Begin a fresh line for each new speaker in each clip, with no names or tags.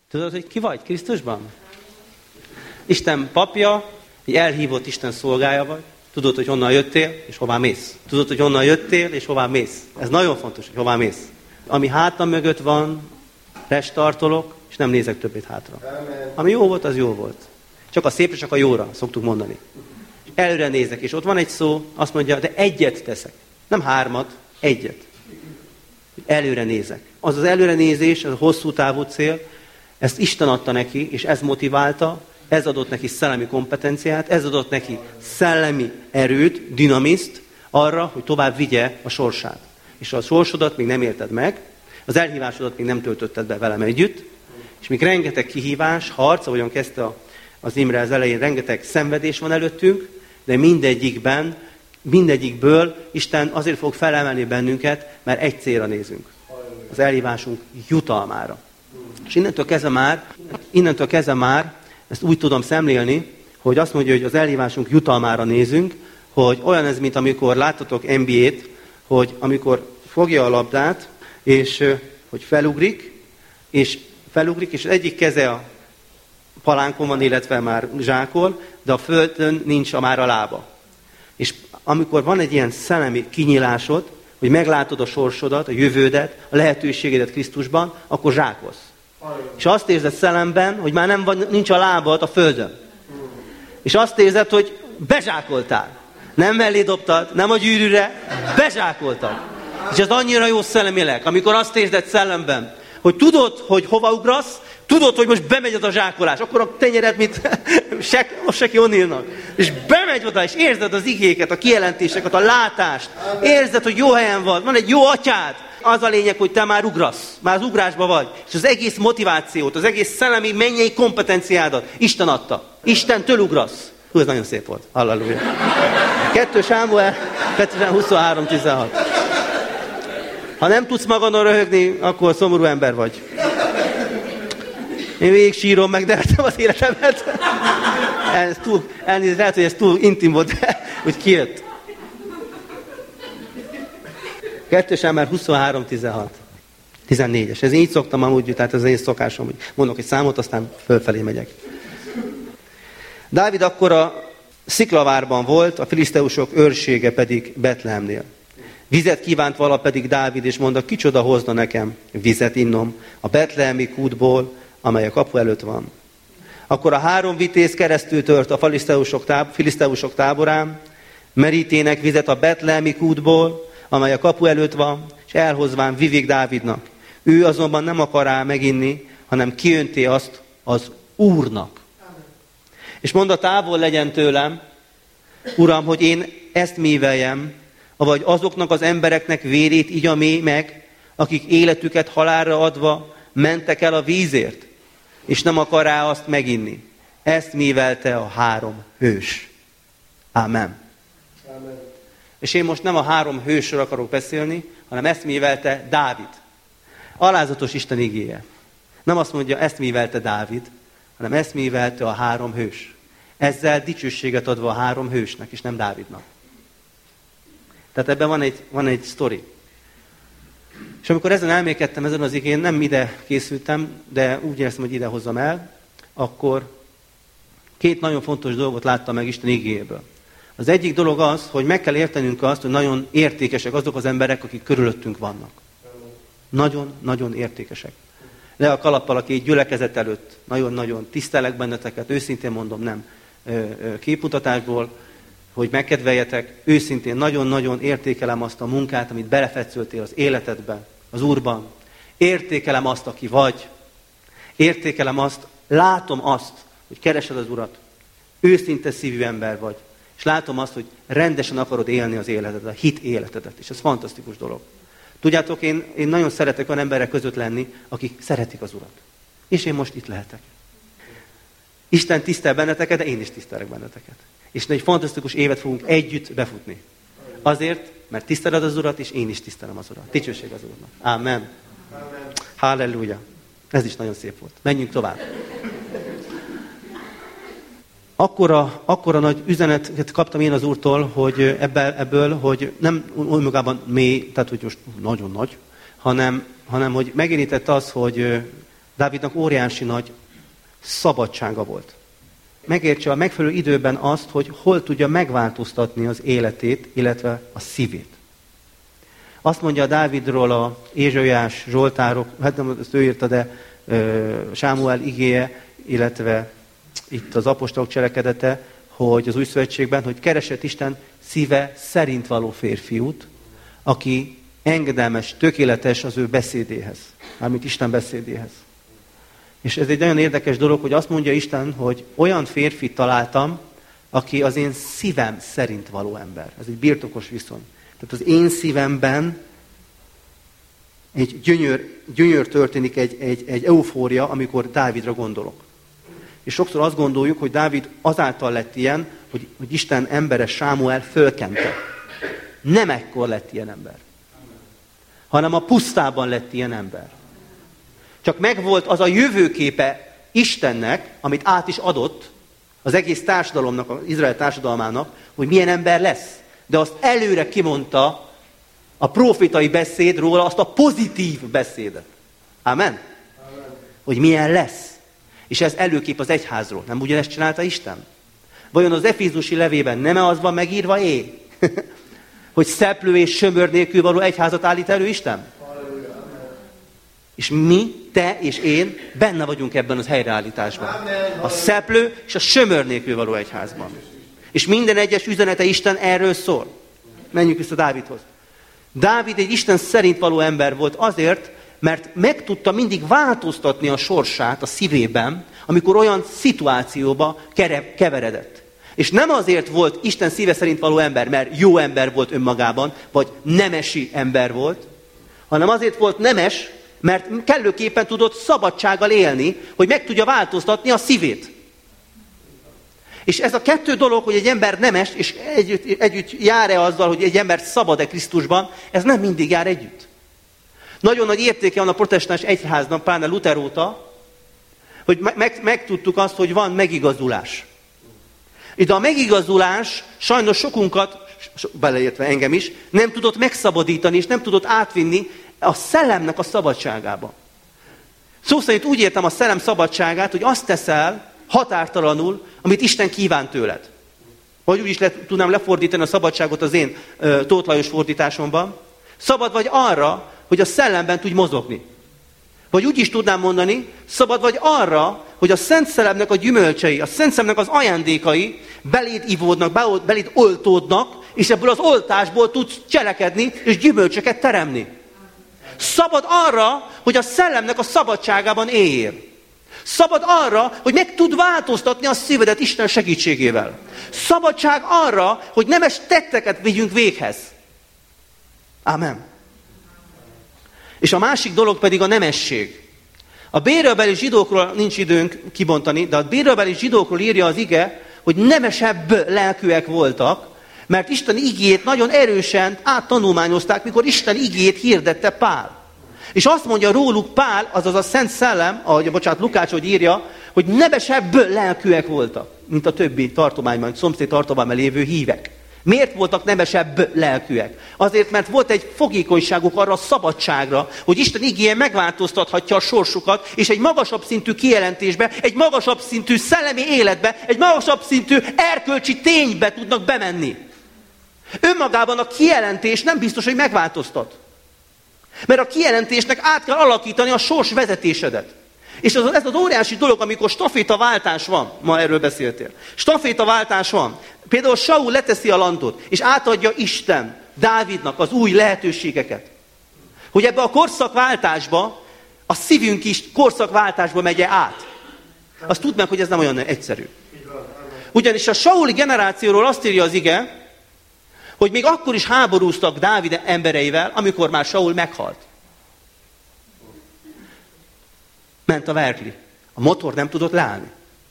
Tudod, hogy ki vagy Krisztusban? Isten papja, egy elhívott Isten szolgája vagy. Tudod, hogy honnan jöttél, és hová mész. Tudod, hogy honnan jöttél, és hová mész. Ez nagyon fontos, hogy hová mész. Ami hátam mögött van, restartolok, és nem nézek többet hátra. Ami jó volt, az jó volt. Csak a szépre, csak a jóra, szoktuk mondani. Előre nézek, és ott van egy szó, azt mondja, de egyet teszek. Nem 3, egyet. Előre nézek. Az előrenézés, az a hosszú távú cél, ezt Isten adta neki, és ez motiválta, ez adott neki szellemi kompetenciát, ez adott neki szellemi erőt, dinamiszt arra, hogy tovább vigye a sorsát. És a sorsodat még nem élted meg, az elhívásodat még nem töltötted be velem együtt, és még rengeteg kihívás, harc, ahogyan kezdte az Imre az elején, rengeteg szenvedés van előttünk, de mindegyikből Isten azért fog felemelni bennünket, mert egy célra nézünk. Az elhívásunk jutalmára. És innentől kezdve már ezt úgy tudom szemlélni, hogy azt mondja, hogy az elhívásunk jutalmára nézünk, hogy olyan ez, mint amikor láttatok NBA-t, hogy amikor fogja a labdát, és hogy felugrik, és az egyik keze a palánkon van, illetve már zsákol, de a földön nincs már a lába. És amikor van egy ilyen szellemi kinyílásod, hogy meglátod a sorsodat, a jövődet, a lehetőségedet Krisztusban, akkor zsákolsz. És azt érzed szellemben, hogy már nincs a lábad a földön. És azt érzed, hogy bezsákoltál. Nem mellé dobtad, nem a gyűrűre, bezsákoltad. És ez annyira jó szellemileg, amikor azt érzed szellemben, hogy tudod, hogy hova ugrasz, tudod, hogy most bemegy az a zsákolás, akkor a tenyered, mint Seki O'Neilnak. És bemegy oda, és érzed az igéket, a kijelentéseket, a látást. Érzed, hogy jó helyen vagy, van egy jó atyád. Az a lényeg, hogy te már ugrasz, már az ugrásba vagy. És az egész motivációt, az egész szellemi mennyei kompetenciádat Isten adta. Istentől ugrasz. Hú, ez nagyon szép volt. Halleluja. 2 Sámuel 23:16. Ha nem tudsz magadon röhögni, akkor szomorú ember vagy. Én végig sírom, megdertem az életemet. Elnézést, lehet, hogy ez túl intim volt, de úgy kijött. 2 Sámuel 23:16. 14-es. Ez így szoktam amúgy, tehát ez az én szokásom, hogy mondok egy számot, aztán fölfelé megyek. Dávid akkor a Sziklavárban volt, a filiszteusok őrsége pedig Betlehemnél. Vizet kívánt vala pedig Dávid, és mondta, kicsoda hozna nekem vizet innom a betlehemi kútból, amely a kapu előtt van. Akkor a 3 vitéz keresztül tört a filiszteusok táborán, merítének vizet a betlehemi kútból, amely a kapu előtt van, és elhozván vivik Dávidnak. Ő azonban nem akará meginni, hanem kiönti azt az Úrnak. És mondta, távol legyen tőlem, Uram, hogy én ezt míveljem, avagy azoknak az embereknek vérét igyam meg, akik életüket halálra adva mentek el a vízért, és nem akará azt meginni. Ezt mívelte a 3 hős. Amen. Amen. És én most nem a 3 hősről akarok beszélni, hanem ezt mívelte Dávid. Alázatos Isten igéje. Nem azt mondja, ezt mívelte Dávid, hanem ezt mívelte a 3 hős. Ezzel dicsőséget adva a 3 hősnek, és nem Dávidnak. Tehát ebben van egy sztori. És amikor ezen elmékedtem, ezen az igén, nem ide készültem, de úgy éreztem, hogy ide hozzam el, akkor 2 nagyon fontos dolgot láttam meg Isten igéjéből. Az egyik dolog az, hogy meg kell értenünk azt, hogy nagyon értékesek azok az emberek, akik körülöttünk vannak. Nagyon-nagyon értékesek. Le a kalappal, aki gyülekezet előtt, nagyon-nagyon tisztelek benneteket, őszintén mondom, nem képmutatásból, hogy megkedveljetek, őszintén nagyon-nagyon értékelem azt a munkát, amit belefetszöltél az életedbe, az Úrban. Értékelem azt, aki vagy. Értékelem azt, látom azt, hogy keresed az Urat. Őszinte szívű ember vagy. És látom azt, hogy rendesen akarod élni az életedet, a hit életedet. És ez fantasztikus dolog. Tudjátok, én nagyon szeretek olyan emberek között lenni, akik szeretik az Urat. És én most itt lehetek. Isten tisztel benneteket, de én is tisztelek benneteket. És egy fantasztikus évet fogunk együtt befutni. Azért, mert tiszteled az Urat, és én is tisztelem az Urat. Dicsőség az Úrnak. Amen. Halleluja. Ez is nagyon szép volt. Menjünk tovább. Akkora nagy üzenetet kaptam én az Úrtól, hogy ebből, hogy nem önmagában mély, tehát hogy most nagyon nagy, hanem hogy megérintett az, hogy Dávidnak óriási nagy szabadsága volt. Megértse a megfelelő időben azt, hogy hol tudja megváltoztatni az életét, illetve a szívét. Azt mondja Dávidról a Ézsaiás zsoltárok, hát nem ezt ő írta, de Sámuel igéje, illetve itt az apostolok cselekedete, hogy az új szövetségben, hogy keresett Isten szíve szerint való férfiút, aki engedelmes, tökéletes az ő beszédéhez, mármint Isten beszédéhez. És ez egy nagyon érdekes dolog, hogy azt mondja Isten, hogy olyan férfit találtam, aki az én szívem szerint való ember. Ez egy birtokos viszony. Tehát az én szívemben egy gyönyör történik, egy eufória, amikor Dávidra gondolok. És sokszor azt gondoljuk, hogy Dávid azáltal lett ilyen, hogy Isten embere Sámuel fölkente. Nem ekkor lett ilyen ember, hanem a pusztában lett ilyen ember. Csak megvolt az a jövőképe Istennek, amit át is adott az egész társadalomnak, az Izrael társadalmának, hogy milyen ember lesz. De azt előre kimondta a profétai beszéd róla, azt a pozitív beszédet. Amen? Hogy milyen lesz. És ez előkép az egyházról. Nem ugyanezt csinálta Isten? Vajon az Efézusi levében nem az van megírva hogy szeplő és sömör nélkül való egyházat állít elő Isten? És mi, te és én benne vagyunk ebben az helyreállításban. A szeplő és a sömör nélkül való egyházban. És minden egyes üzenete Isten erről szól. Menjünk vissza Dávidhoz. Dávid egy Isten szerint való ember volt azért, mert meg tudta mindig változtatni a sorsát a szívében, amikor olyan szituációba keveredett. És nem azért volt Isten szíve szerint való ember, mert jó ember volt önmagában, vagy nemesi ember volt, hanem azért volt nemes, mert kellőképpen tudott szabadsággal élni, hogy meg tudja változtatni a szívét. És ez a kettő dolog, hogy egy ember nemes, és együtt jár-e azzal, hogy egy ember szabad-e Krisztusban, ez nem mindig jár együtt. Nagyon nagy értéke van a protestáns egyháznak, pláne Luther óta, hogy megtudtuk azt, hogy van megigazulás. De a megigazulás sajnos sokunkat, beleértve engem is, nem tudott megszabadítani, és nem tudott átvinni a szellemnek a szabadságába. Szó szerint úgy értem a szellem szabadságát, hogy azt teszel határtalanul, amit Isten kíván tőled. Vagy úgy is tudnám lefordítani a szabadságot az én Tóth Lajos fordításomban. Szabad vagy arra, hogy a szellemben tudj mozogni. Vagy úgy is tudnám mondani, szabad vagy arra, hogy a Szent Szellemnek a gyümölcsei, a Szent Szellemnek az ajándékai beléd ivódnak, beléd oltódnak, és ebből az oltásból tudsz cselekedni, és gyümölcsöket teremni. Szabad arra, hogy a szellemnek a szabadságában éljél. Szabad arra, hogy meg tud változtatni a szívedet Isten segítségével. Szabadság arra, hogy nemes tetteket vigyünk véghez. Amen. És a másik dolog pedig a nemesség. A bérelbeli zsidókról nincs időnk kibontani, de a bérelbeli zsidókról írja az ige, hogy nemesebb lelkűek voltak, mert Isten igéjét nagyon erősen áttanulmányozták, mikor Isten igéjét hirdette Pál. És azt mondja róluk Pál, azaz a Szent Szellem, Lukács, hogy írja, hogy nemesebb lelkűek voltak, mint a többi tartományban, szomszéd tartományban lévő hívek. Miért voltak nemesebb lelkűek? Azért, mert volt egy fogékonyságuk arra a szabadságra, hogy Isten igéje megváltoztathatja a sorsukat, és egy magasabb szintű kijelentésbe, egy magasabb szintű szellemi életbe, egy magasabb szintű erkölcsi ténybe tudnak bemenni. Önmagában a kijelentés nem biztos, hogy megváltoztat. Mert a kijelentésnek át kell alakítani a sors vezetésedet. És ez az óriási dolog, amikor stafétaváltás van, ma erről beszéltél. Stafétaváltás van. Például Saul leteszi a lantot, és átadja Isten Dávidnak az új lehetőségeket. Hogy ebbe a korszakváltásba, a szívünk is korszakváltásba megy át. Azt tudd meg, hogy ez nem olyan egyszerű. Ugyanis a Sauli generációról azt írja az ige, hogy még akkor is háborúztak Dávid embereivel, amikor már Saul meghalt. Ment a verkli. A motor nem tudott leállni.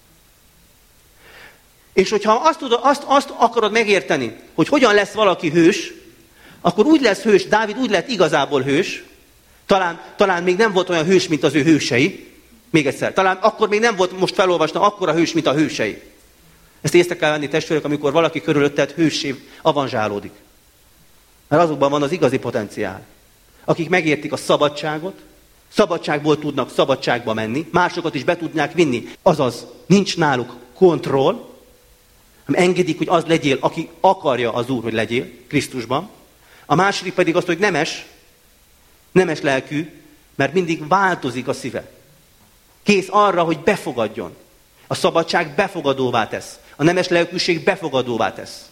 És hogyha azt akarod megérteni, hogy hogyan lesz valaki hős, akkor úgy lesz hős, Dávid úgy lett igazából hős, talán még nem volt olyan hős, mint az ő hősei. Még egyszer, talán akkor még nem volt, most felolvastam, akkora hős, mint a hősei. Ezt észre kell venni, testvérek, amikor valaki körülötted hőssé avanzsálódik. Mert azokban van az igazi potenciál. Akik megértik a szabadságot, Szabadságból tudnak szabadságba menni, másokat is be tudnák vinni. Azaz, nincs náluk kontroll, hanem engedik, hogy az legyél, aki akarja az Úr, hogy legyél Krisztusban. A második pedig az, hogy nemes lelkű, mert mindig változik a szíve. Kész arra, hogy befogadjon. A szabadság befogadóvá tesz. A nemes lelkűség befogadóvá tesz.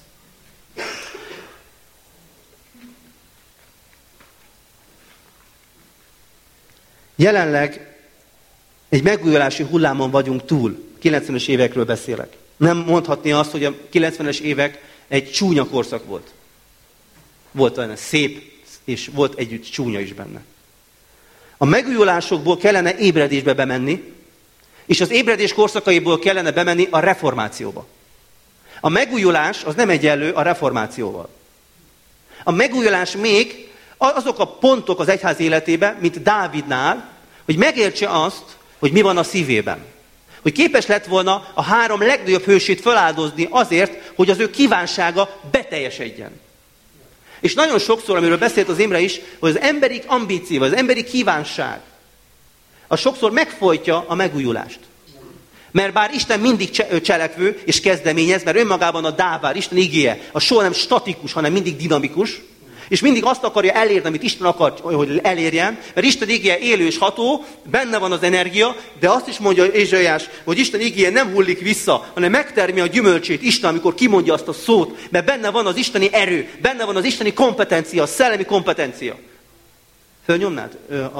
Jelenleg egy megújulási hullámon vagyunk túl. 90-es évekről beszélek. Nem mondhatni azt, hogy a 90-es évek egy csúnya korszak volt. Volt olyan szép, és volt együtt csúnya is benne. A megújulásokból kellene ébredésbe bemenni, és az ébredés korszakaiból kellene bemenni a reformációba. A megújulás az nem egyenlő a reformációval. A megújulás még azok a pontok az egyház életében, mint Dávidnál, hogy megértse azt, hogy mi van a szívében. Hogy képes lett volna a 3 legnagyobb hősét feláldozni azért, hogy az ő kívánsága beteljesedjen. És nagyon sokszor, amiről beszélt az Imre is, hogy az emberi ambíció, az emberi kívánság, az sokszor megfojtja a megújulást. Mert bár Isten mindig cselekvő és kezdeményez, mert önmagában a dávár, Isten igéje, az soha nem statikus, hanem mindig dinamikus, és mindig azt akarja elérni, amit Isten akar, hogy elérjen, mert Isten igéje élő és ható, benne van az energia, de azt is mondja Ézsaiás, hogy Isten igéje nem hullik vissza, hanem megtermi a gyümölcsét Isten, amikor kimondja azt a szót, mert benne van az isteni erő, benne van az isteni kompetencia, a szellemi kompetencia. Fölnyomnád?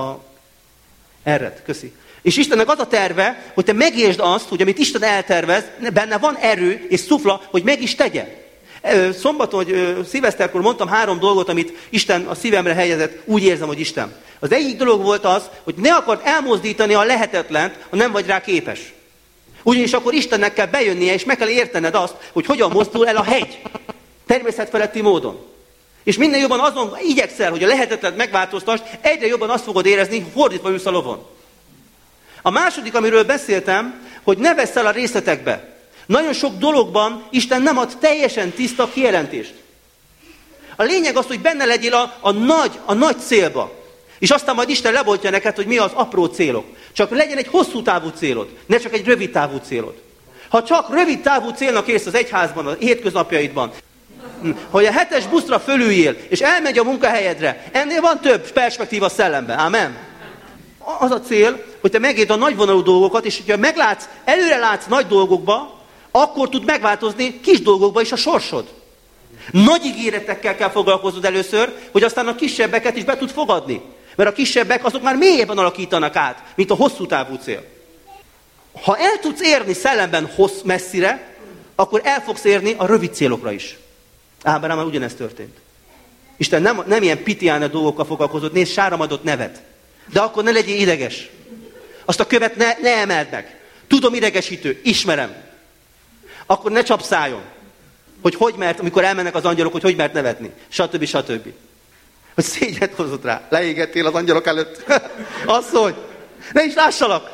Erret, köszi. És Istennek az a terve, hogy te megértsd azt, hogy amit Isten eltervez, benne van erő és szufla, hogy meg is tegye. Szombaton, hogy szilveszterkor mondtam 3 dolgot, amit Isten a szívemre helyezett, úgy érzem, hogy Isten. Az egyik dolog volt az, hogy ne akard elmozdítani a lehetetlent, ha nem vagy rá képes. Ugyanis akkor Istennek kell bejönnie, és meg kell értened azt, hogy hogyan mozdul el a hegy. Természetfeletti módon. És minél jobban azon igyekszel, hogy a lehetetlent megváltoztass, egyre jobban azt fogod érezni, fordítva ülsz a lovon. A második, amiről beszéltem, hogy ne vessz el a részletekbe. Nagyon sok dologban Isten nem ad teljesen tiszta kijelentést. A lényeg az, hogy benne legyél a nagy célba. És aztán majd Isten lebontja neked, hogy mi az apró célok. Csak legyen egy hosszú távú célod, ne csak egy rövid távú célod. Ha csak rövid távú célnak érsz az egyházban, a hétköznapjaidban, hogy a 7-es buszra fölüljél, és elmegy a munkahelyedre, ennél van több perspektíva szellemben. Amen. Az a cél, hogy te megérd a nagyvonalú dolgokat, és hogyha előre látsz nagy dolgokba, akkor tud megváltozni kis dolgokba is a sorsod. Nagy ígéretekkel kell foglalkoznod először, hogy aztán a kisebbeket is be tud fogadni. Mert a kisebbek azok már mélyebben alakítanak át, mint a hosszú távú cél. Ha el tudsz érni szellemben messzire, akkor el fogsz érni a rövid célokra is. Ábrahám ugyanezt történt. Isten nem ilyen pitiána dolgokkal foglalkozott, nézd, sáram adott nevet. De akkor ne legyél ideges. Azt a követ ne emeld meg. Tudom, idegesítő, ismerem. Akkor ne csapszáljon. Hogy mert, amikor elmennek az angyalok, hogy mert nevetni. Stb. Stb. Hogy szégyet hozott rá. Leégettél az angyalok előtt. Asszony, ne is lássalak.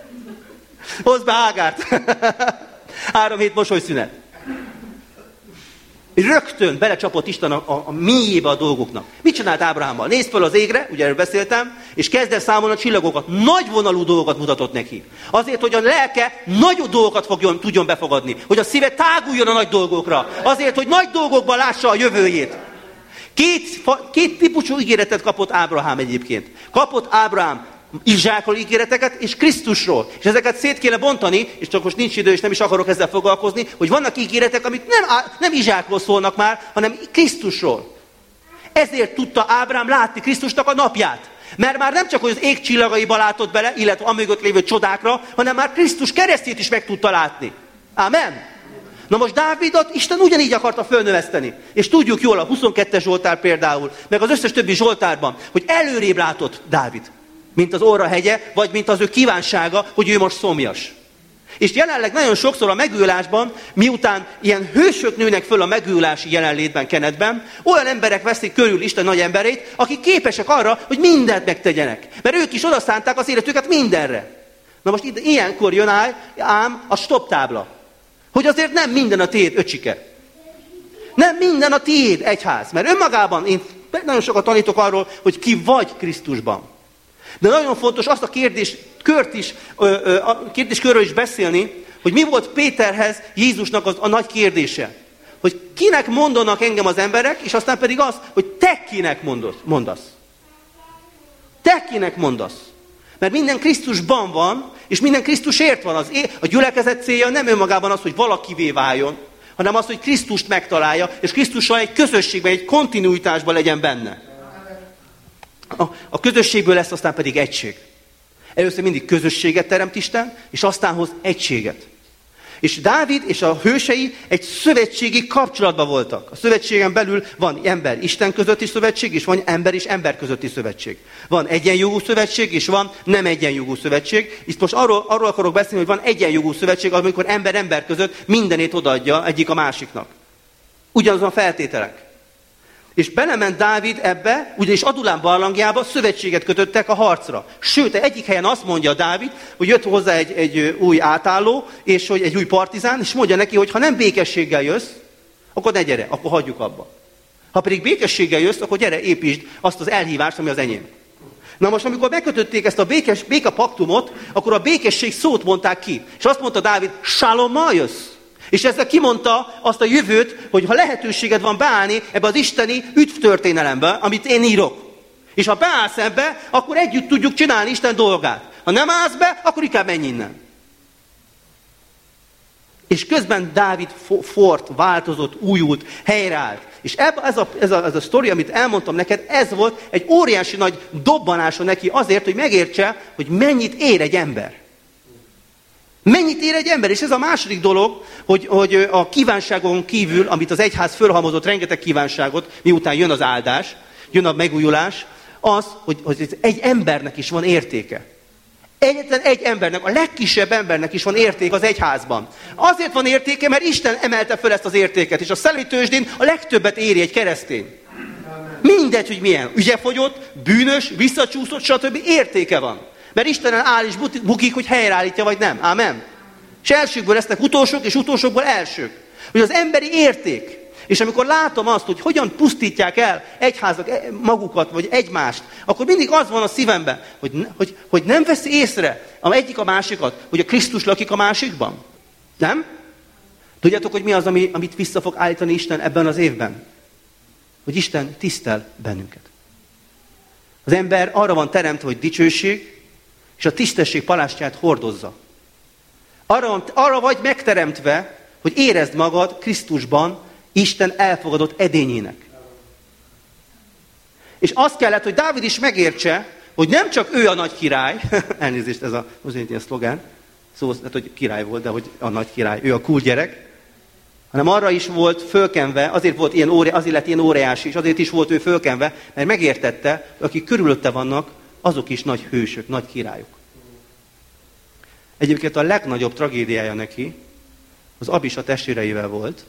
Hozd be Hágárt. 3 hét mosolyszünet. Rögtön belecsapott Isten a mélyébe a dolgoknak. Mit csinált Ábrahámmal? Nézd fel az égre, ugye erről beszéltem, és kezd el számolni a csillagokat. Nagyvonalú dolgokat mutatott neki. Azért, hogy a lelke nagy dolgokat tudjon befogadni. Hogy a szíve táguljon a nagy dolgokra. Azért, hogy nagy dolgokban lássa a jövőjét. Két típusú ígéretet kapott Ábrahám egyébként. Kapott Ábrahám Izsákról ígéreteket, és Krisztusról. És ezeket szét kéne bontani, és csak most nincs idő, és nem is akarok ezzel foglalkozni, hogy vannak ígéretek, amik nem Izsákról szólnak már, hanem Krisztusról. Ezért tudta Ábrahám látni Krisztusnak a napját. Mert már nem csak, hogy az ég csillagaiba látott bele, illetve amögött lévő csodákra, hanem már Krisztus keresztjét is meg tudta látni. Amen. Na most Dávidot Isten ugyanígy akarta fölnöveszteni. És tudjuk jól a 22-es Zsoltár például, meg az összes többi Zsoltárban, hogy előrébb látott Dávid, mint az Orra hegye, vagy mint az ő kívánsága, hogy ő most szomjas. És jelenleg nagyon sokszor a megújulásban, miután ilyen hősök nőnek föl a megújulási jelenlétben, kenetben, olyan emberek veszik körül Isten nagy emberét, akik képesek arra, hogy mindent megtegyenek. Mert ők is odaszánták az életüket mindenre. Na most ilyenkor jön ám a stop tábla. Hogy azért nem minden a tiéd, öcsike. Nem minden a tiéd, egyház. Mert önmagában én nagyon sokat tanítok arról, hogy ki vagy Krisztusban. De nagyon fontos azt a kérdéskörről is beszélni, hogy mi volt Péterhez Jézusnak a nagy kérdése. Hogy kinek mondanak engem az emberek, és aztán pedig az, hogy te kinek mondasz. Te kinek mondasz. Mert minden Krisztusban van, és minden Krisztusért van. A gyülekezet célja nem önmagában az, hogy valakivé váljon, hanem az, hogy Krisztust megtalálja, és Krisztussal egy közösségben, egy kontinuitásban legyen benne. A közösségből lesz aztán pedig egység. Először mindig közösséget teremt Isten, és aztán hoz egységet. És Dávid és a hősei egy szövetségi kapcsolatban voltak. A szövetségen belül van ember-Isten közötti szövetség, és van ember és ember közötti szövetség. Van egyenjogú szövetség, és van nem egyenjogú szövetség. Itt most arról akarok beszélni, hogy van egyenjogú szövetség, amikor ember-ember között mindenét odaadja egyik a másiknak. Ugyanazon a feltételek. És belement Dávid ebbe, ugyanis Adulám barlangjába szövetséget kötöttek a harcra. Sőt, egyik helyen azt mondja Dávid, hogy jött hozzá egy új átálló, és hogy egy új partizán, és mondja neki, hogy ha nem békességgel jössz, akkor ne gyere, akkor hagyjuk abba. Ha pedig békességgel jössz, akkor gyere, építsd azt az elhívást, ami az enyém. Na most, amikor megkötötték ezt a békepaktumot, akkor a békesség szót mondták ki. És azt mondta Dávid, shalommal jössz. És ezzel kimondta azt a jövőt, hogy ha lehetőséged van beállni ebbe az isteni üdvtörténelembe, amit én írok. És ha beállsz ebbe, akkor együtt tudjuk csinálni Isten dolgát. Ha nem állsz be, akkor inkább menj innen. És közben Dávid változott, újult, helyreállt. És ez a sztori, amit elmondtam neked, ez volt egy óriási nagy dobbanása neki azért, hogy megértse, hogy mennyit ér egy ember. Mennyit ér egy ember? És ez a második dolog, hogy a kívánságon kívül, amit az egyház fölhalmozott rengeteg kívánságot, miután jön az áldás, jön a megújulás, az, hogy egy embernek is van értéke. Egyetlen egy embernek, a legkisebb embernek is van érték az egyházban. Azért van értéke, mert Isten emelte föl ezt az értéket, és a szellemi tőzsdén a legtöbbet éri egy keresztény. Mindegy, hogy milyen, ügyefogyott, bűnös, visszacsúszott, stb. Értéke van. Mert Istenen áll és bukik, hogy helyreállítja, vagy nem. Ámen. És elsőkből lesznek utolsók, és utolsókból elsők. Hogy az emberi érték. És amikor látom azt, hogy hogyan pusztítják el egyházak magukat, vagy egymást, akkor mindig az van a szívemben, hogy nem veszi észre egyik a másikat, hogy a Krisztus lakik a másikban. Nem? Tudjátok, hogy mi az, amit vissza fog állítani Isten ebben az évben? Hogy Isten tisztel bennünket. Az ember arra van teremtve, hogy dicsőség, és a tisztesség palástját hordozza. Arra vagy megteremtve, hogy érezd magad Krisztusban Isten elfogadott edényének. És azt kellett, hogy Dávid is megértse, hogy nem csak ő a nagy király, elnézést, ez az ilyen szlogán, szóval, hogy király volt, de hogy a nagy király, ő a cool gyerek, hanem arra is volt fölkenve, azért lett ilyen óriási, és azért is volt ő fölkenve, mert megértette, hogy akik körülötte vannak, azok is nagy hősök, nagy királyok. Egyébként a legnagyobb tragédiája neki az Abisa testvéreivel volt,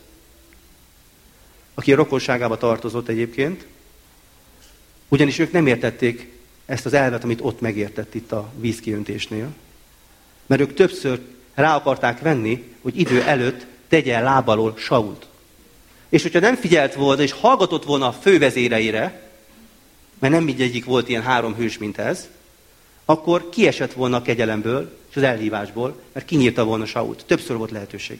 aki a rokonságába tartozott egyébként, ugyanis ők nem értették ezt az elvet, amit ott megértett itt a vízkiöntésnél, mert ők többször rá akarták venni, hogy idő előtt tegye el láb alól Sault. És hogyha nem figyelt volna, és hallgatott volna a fővezéreire, mert nem mindegyik volt ilyen 3 hős, mint ez, akkor kiesett volna a kegyelemből és az elhívásból, mert kinyírta volna Sault. Többször volt lehetőség.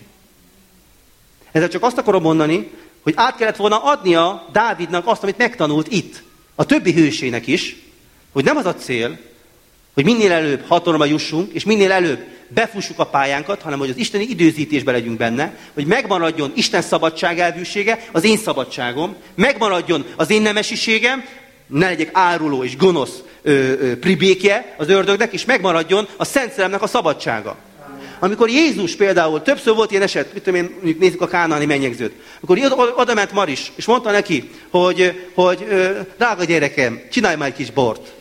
Ezzel csak azt akarom mondani, hogy át kellett volna adnia Dávidnak azt, amit megtanult itt, a többi hősének is, hogy nem az a cél, hogy minél előbb hatalomra jussunk, és minél előbb befussuk a pályánkat, hanem hogy az isteni időzítésbe legyünk benne, hogy megmaradjon Isten szabadságelvűsége, az én szabadságom, megmaradjon az én nemesiségem, ne legyek áruló és gonosz pribékje az ördögnek, és megmaradjon a Szent Szellemnek a szabadsága. Amikor Jézus például, többször volt ilyen eset, mit tudom én, nézzük a kánaani mennyegzőt, amikor oda ment Maris, és mondta neki, hogy drága gyerekem, csinálj már egy kis bort.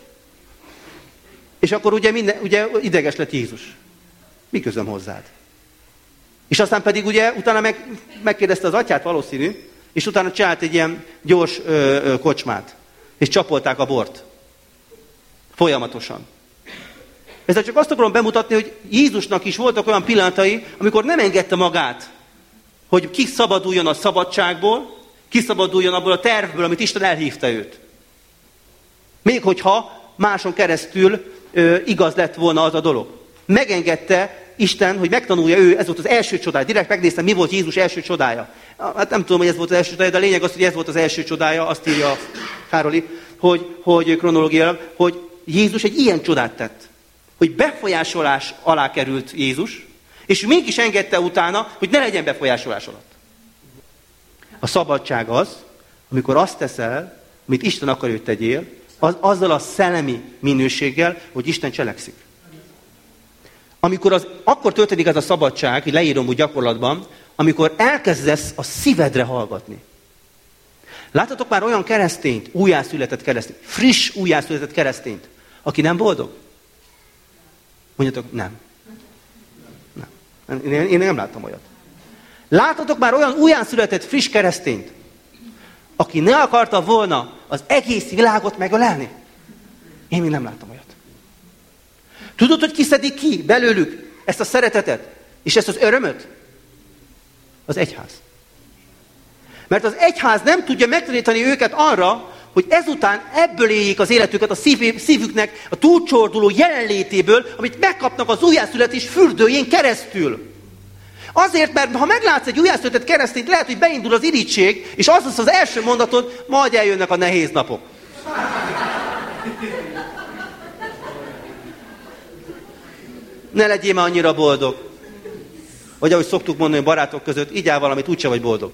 És akkor ugye ideges lett Jézus. Mi közöm hozzád? És aztán pedig ugye utána megkérdezte az atyát valószínű, és utána csinált egy ilyen gyors kocsmát. És csapolták a bort. Folyamatosan. Ezzel csak azt akarom bemutatni, hogy Jézusnak is voltak olyan pillanatai, amikor nem engedte magát, hogy kiszabaduljon a szabadságból, kiszabaduljon abból a tervből, amit Isten elhívta őt. Még hogyha máson keresztül igaz lett volna az a dolog. Megengedte Isten, hogy megtanulja ő, ez volt az első csodája. Direkt megnéztem, mi volt Jézus első csodája. Hát nem tudom, hogy ez volt az első csodája, de a lényeg az, hogy ez volt az első csodája, azt írja Károli, hogy kronológiailag, hogy Jézus egy ilyen csodát tett. Hogy befolyásolás alá került Jézus, és mégis engedte utána, hogy ne legyen befolyásolás alatt. A szabadság az, amikor azt teszel, amit Isten akar, hogy tegyél, azzal a szellemi minőséggel, hogy Isten cselekszik. Akkor történik ez a szabadság, hogy leírom úgy gyakorlatban, amikor elkezdesz a szívedre hallgatni. Láttatok már olyan keresztényt, újjászületett keresztényt, friss újjászületett keresztényt, aki nem boldog? Mondjatok, nem. Én nem láttam olyat. Láttatok már olyan újjászületett friss keresztényt, aki ne akarta volna az egész világot megölelni? Én még nem láttam olyat. Tudod, hogy kiszedik ki belőlük ezt a szeretetet, és ezt az örömöt? Az egyház. Mert az egyház nem tudja megtanítani őket arra, hogy ezután ebből éljék az életüket a szívüknek a túlcsorduló jelenlétéből, amit megkapnak az újjászületés fürdőjén keresztül. Azért, mert ha meglátsz egy újjászületett keresztényt, lehet, hogy beindul az irigység, és az lesz az első mondatod, majd eljönnek a nehéz napok. Ne legyél már annyira boldog. Vagy ahogy szoktuk mondani barátok között, így áll valamit, úgyse vagy boldog.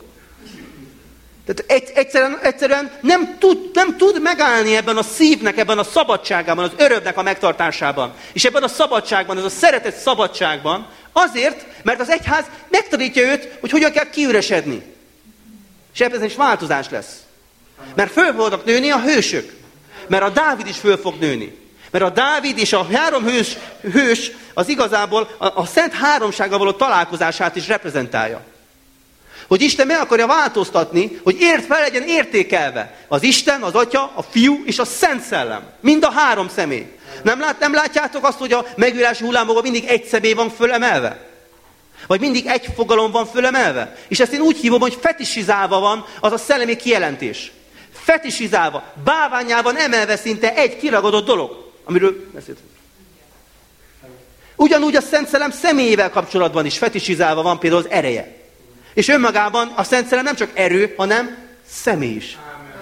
Tehát egyszerűen nem tud megállni ebben a szívnek, ebben a szabadságában, az örömnek a megtartásában. És ebben a szabadságban, ez a szeretet szabadságban, azért, mert az egyház megtanítja őt, hogy hogyan kell kiüresedni. És ebben is változás lesz. Mert föl fognak nőni a hősök. Mert a Dávid is föl fog nőni. Mert a Dávid és a három hős az igazából a Szent Háromsággal való találkozását is reprezentálja. Hogy Isten meg akarja változtatni, hogy fel legyen értékelve az Isten, az Atya, a Fiú és a Szent Szellem. Mind a három személy. Nem látjátok azt, hogy a megújulási hullámokban mindig egy személy van fölemelve? Vagy mindig egy fogalom van fölemelve? És ezt én úgy hívom, hogy fetisizálva van az a szellemi kijelentés. Fetisizálva, bálványában emelve szinte egy kiragadott dolog, amiről beszéltünk. Ugyanúgy a Szent Szellem személyével kapcsolatban is fetisizálva van például az ereje. És önmagában a Szent Szellem nem csak erő, hanem személy is.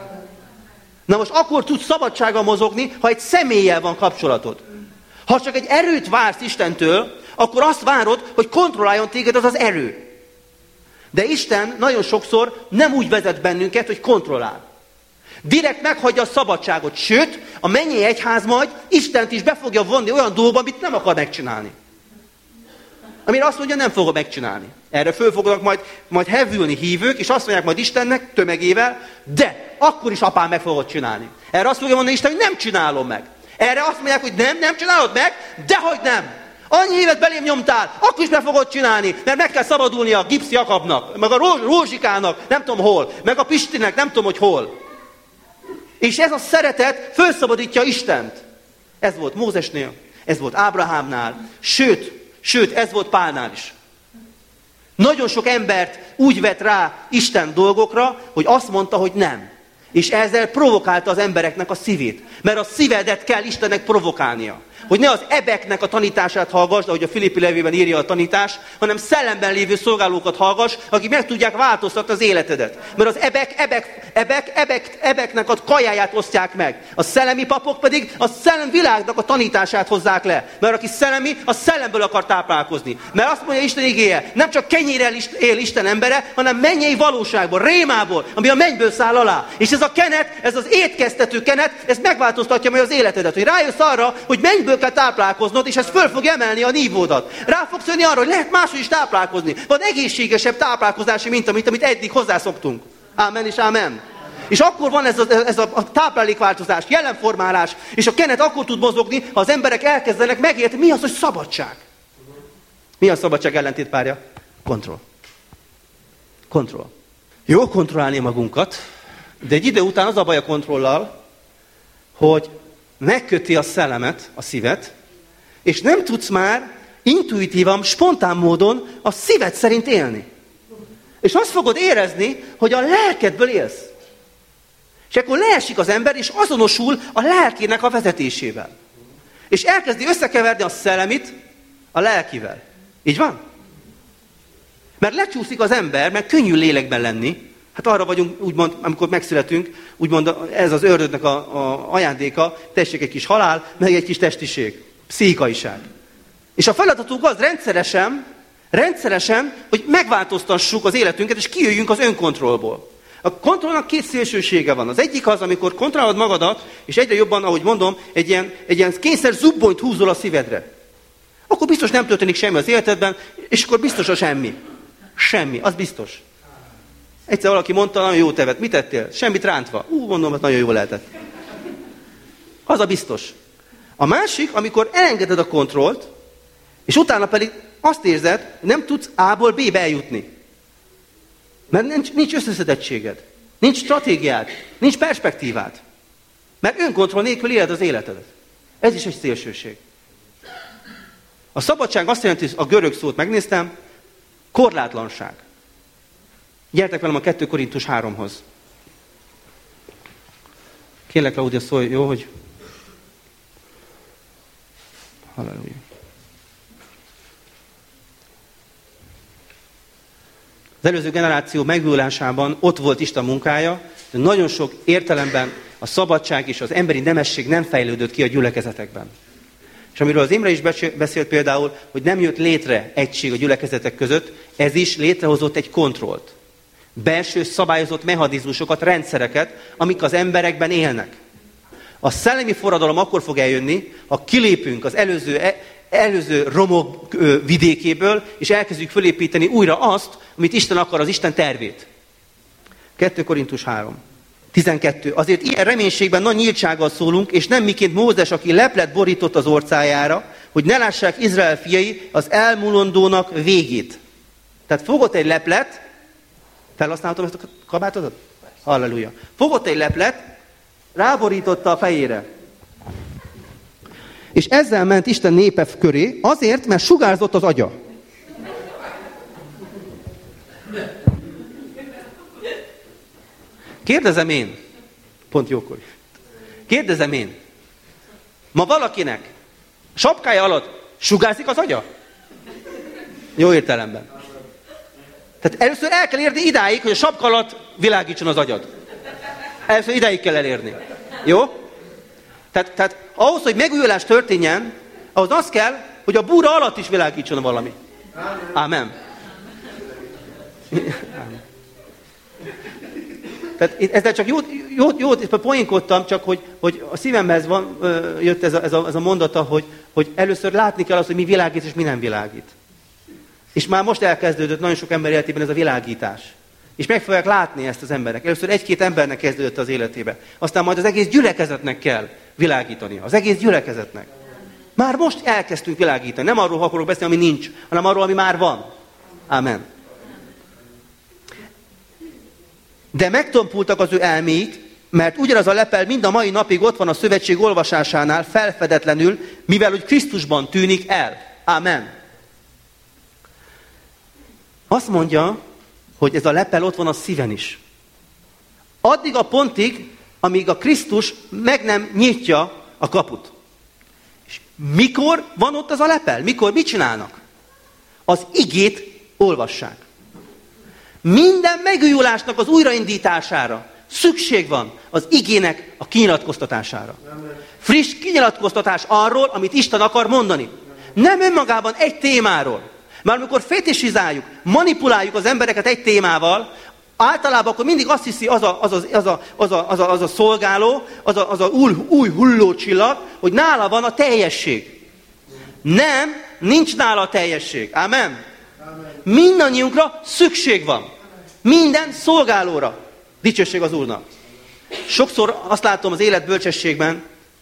Na most akkor tudsz szabadsággal mozogni, ha egy személlyel van kapcsolatod. Ha csak egy erőt vársz Istentől, akkor azt várod, hogy kontrolláljon téged az az erő. De Isten nagyon sokszor nem úgy vezet bennünket, hogy kontrollál. Direkt meghagyja a szabadságot. Sőt, a mennyei egyház majd Istent is be fogja vonni olyan dolgokba, amit nem akar megcsinálni. Amire azt mondja, nem fogom megcsinálni. Erre föl fognak majd hevülni hívők, és azt mondják majd Istennek tömegével, de akkor is apám meg fogod csinálni. Erre azt fogja mondani Isten, hogy nem csinálom meg. Erre azt mondják, hogy nem csinálod meg, dehogy nem. Annyi évet belém nyomtál, akkor is meg fogod csinálni, mert meg kell szabadulni a Gipsz Jakabnak, meg a Rózsikának, nem tudom hol, meg a Pistinek, nem tudom, hogy hol. És ez a szeretet felszabadítja Istent. Ez volt Mózesnél, ez volt Ábrahámnál, sőt, ez volt Pálnál is. Nagyon sok embert úgy vett rá Isten dolgokra, hogy azt mondta, hogy nem. És ezzel provokálta az embereknek a szívét. Mert a szívedet kell Istennek provokálnia. Hogy ne az ebeknek a tanítását hallgass, ahogy a Filippi levélben írja a tanítás, hanem szellemben lévő szolgálókat hallgass, akik meg tudják változtatni az életedet. Mert az ebeknek a kajáját osztják meg. A szellemi papok pedig a szellemvilágnak a tanítását hozzák le. Mert aki szellemi, a szellemből akar táplálkozni. Mert azt mondja Isten igéje, nem csak kenyérrel él Isten embere, hanem mennyei valóságból, rémából, ami a mennyből száll alá. És ez a kenet, ez az étkeztető kenet, ez megváltoztatja majd az életedet. Hogy rájössz arra, hogy mennyből kell táplálkoznod, és ez föl fog emelni a nívódat. Rá fogsz jönni arra, hogy lehet máshogy is táplálkozni. Van egészségesebb táplálkozási minta, mint amit eddig hozzászoktunk. Ámen és ámen. És akkor van ez a táplálékváltozás, jelenformálás, és a kenet akkor tud mozogni, ha az emberek elkezdenek megérteni, mi az, hogy szabadság. Mi a szabadság ellentétpárja? Kontroll. Jó kontrollálni magunkat, de egy idő után az a baj a kontrollal, hogy megköti a szellemet, a szívet, és nem tudsz már intuitívan, spontán módon a szíved szerint élni. És azt fogod érezni, hogy a lelkedből élsz. És akkor leesik az ember, és azonosul a lelkének a vezetésével. És elkezdi összekeverni a szellemit a lelkivel. Így van? Mert lecsúszik az ember, mert könnyű lélekben lenni. Hát arra vagyunk, úgymond, amikor megszületünk, úgymond ez az ördögnek a ajándéka, tessék egy kis halál, meg egy kis testiség, pszichikaiság. És a feladatunk az rendszeresen, hogy megváltoztassuk az életünket, és kijöjjünk az önkontrollból. A kontrollnak két szélsősége van. Az egyik az, amikor kontrollálod magadat, és egyre jobban, ahogy mondom, egy ilyen kényszer zubbonyt húzol a szívedre. Akkor biztos nem történik semmi az életedben, és akkor biztos a semmi. Semmi, az biztos. Egyszer valaki mondta, nagyon jó tevet. Mit tettél? Semmit rántva. Mondom, hogy nagyon jó lehetett. Az a biztos. A másik, amikor elengeded a kontrollt, és utána pedig azt érzed, hogy nem tudsz A-ból B-be eljutni. Mert nincs összeszedettséged, nincs stratégiád, nincs perspektívád. Mert önkontroll nélkül éled az életedet. Ez is egy szélsőség. A szabadság azt jelenti, hogy a görög szót megnéztem, korlátlanság. Gyertek velem a 2 Korintus 3-hoz. Kérlek, Klaudia, szólj, jó, hogy... Halleluja. Az előző generáció megújulásában ott volt Isten munkája, de nagyon sok értelemben a szabadság és az emberi nemesség nem fejlődött ki a gyülekezetekben. És amiről az Imre is beszélt például, hogy nem jött létre egység a gyülekezetek között, ez is létrehozott egy kontrollt. Belső szabályozott mechanizmusokat, rendszereket, amik az emberekben élnek. A szellemi forradalom akkor fog eljönni, ha kilépünk az előző romok vidékéből, és elkezdjük fölépíteni újra azt, amit Isten akar, az Isten tervét. 2 Korintus 3. 12. Azért ilyen reménységben nagy nyíltsággal szólunk, és nem miként Mózes, aki leplet borított az orcájára, hogy ne lássák Izrael fiai az elmulandónak végét. Tehát fogott egy leplet, felhasználtam ezt a kabátodat? Halleluja. Fogott egy leplet, ráborította a fejére. És ezzel ment Isten népe köré, azért, mert sugárzott az agya. Kérdezem én, pont jókor, kérdezem én, ma valakinek sapkája alatt sugárzik az agya? Jó értelemben. Tehát először el kell érni idáig, hogy a sapka alatt világítson az agyad. Először idáig kell elérni. Jó? Tehát ahhoz, hogy megújulás történjen, ahhoz az kell, hogy a búra alatt is világítson valami. Amen. Amen. Tehát ezzel csak jót poénkodtam, csak hogy a szívemhez jött ez a mondata, hogy először látni kell azt, hogy mi világít és mi nem világít. És már most elkezdődött nagyon sok ember életében ez a világítás. És meg fogják látni ezt az emberek. Először 1-2 embernek kezdődött az életébe. Aztán majd az egész gyülekezetnek kell világítania. Az egész gyülekezetnek. Már most elkezdtünk világítani. Nem arról akarok beszélni, ami nincs, hanem arról, ami már van. Amen. De megtompultak az ő elméik, mert ugyanaz a lepel mind a mai napig ott van a szövetség olvasásánál felfedetlenül, mivel hogy Krisztusban tűnik el. Amen. Azt mondja, hogy ez a lepel ott van a szíven is. Addig a pontig, amíg a Krisztus meg nem nyitja a kaput. És mikor van ott az a lepel? Mikor? Mit csinálnak? Az igét olvassák. Minden megújulásnak az újraindítására szükség van az igének a kinyilatkoztatására. Friss kinyilatkoztatás arról, amit Isten akar mondani. Nem önmagában egy témáról. Már amikor fétisizáljuk, manipuláljuk az embereket egy témával, általában akkor mindig azt hiszi az a szolgáló, az a új hullócsillag, hogy nála van a teljesség. Nem, nincs nála a teljesség. Amen. Mindannyiunkra szükség van. Minden szolgálóra. Dicsőség az Úrnak. Sokszor azt látom az élet bölcsességben,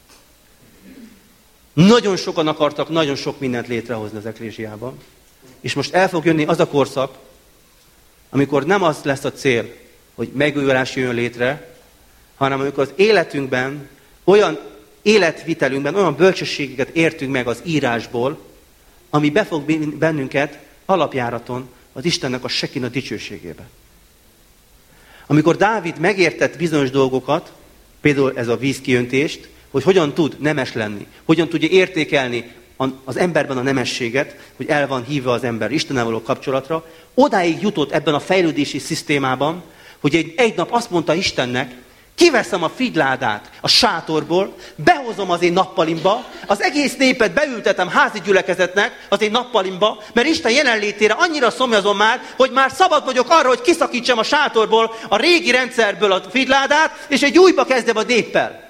nagyon sokan akartak nagyon sok mindent létrehozni az eklézsiában. És most el fog jönni az a korszak, amikor nem az lesz a cél, hogy megújulás jön létre, hanem amikor az életünkben, olyan életvitelünkben, olyan bölcsességeket értünk meg az írásból, ami befog bennünket alapjáraton az Istennek a Sekina dicsőségébe. Amikor Dávid megértett bizonyos dolgokat, Például ez a vízkiöntést, hogy hogyan tud nemes lenni, hogyan tudja értékelni az emberben a nemességet, hogy el van hívva az ember Istennel való kapcsolatra. Odáig jutott ebben a fejlődési szisztémában, hogy egy nap azt mondta Istennek, kiveszem a figyládát a sátorból, behozom az én nappalimba, az egész népet beültetem házi gyülekezetnek az én nappalimba, mert Isten jelenlétére annyira szomjazom már, hogy már szabad vagyok arra, hogy kiszakítsam a sátorból, a régi rendszerből a figyládát, és egy újba kezdjem a néppel.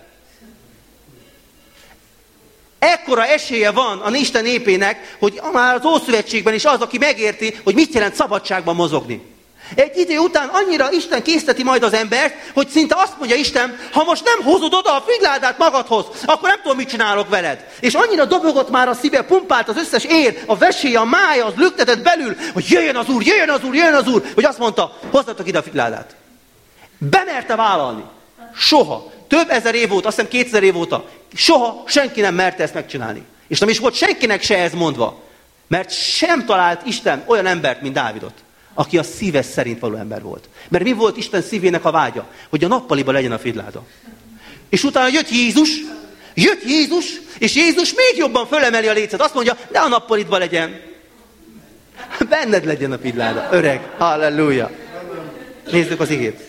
Ekkora esélye van a Isten népének, hogy már az Ószövetségben is az, aki megérti, hogy mit jelent szabadságban mozogni. Egy idő után annyira Isten készteti majd az embert, hogy szinte azt mondja Isten, ha most nem hozod oda a figyládát magadhoz, akkor nem tudom, mit csinálok veled. És annyira dobogott már a szíve, pumpált az összes ér, a vesély, a mája, az lüktetett belül, hogy jöjjön az Úr, jöjjön az Úr, jöjjön az Úr, hogy azt mondta, hozzatok ide a figyládát. Bemerte vállalni. Soha. Több ezer év óta, azt hiszem 2000 év óta, soha senki nem merte ezt megcsinálni. És nem is volt senkinek se ez mondva. Mert sem talált Isten olyan embert, mint Dávidot, aki a szíve szerint való ember volt. Mert mi volt Isten szívének a vágya? Hogy a nappaliba legyen a figláda. És utána jött Jézus, és Jézus még jobban fölemeli a lécet. Azt mondja, de a nappalitba legyen. Benned legyen a figláda. Öreg, halleluja. Nézzük az igét.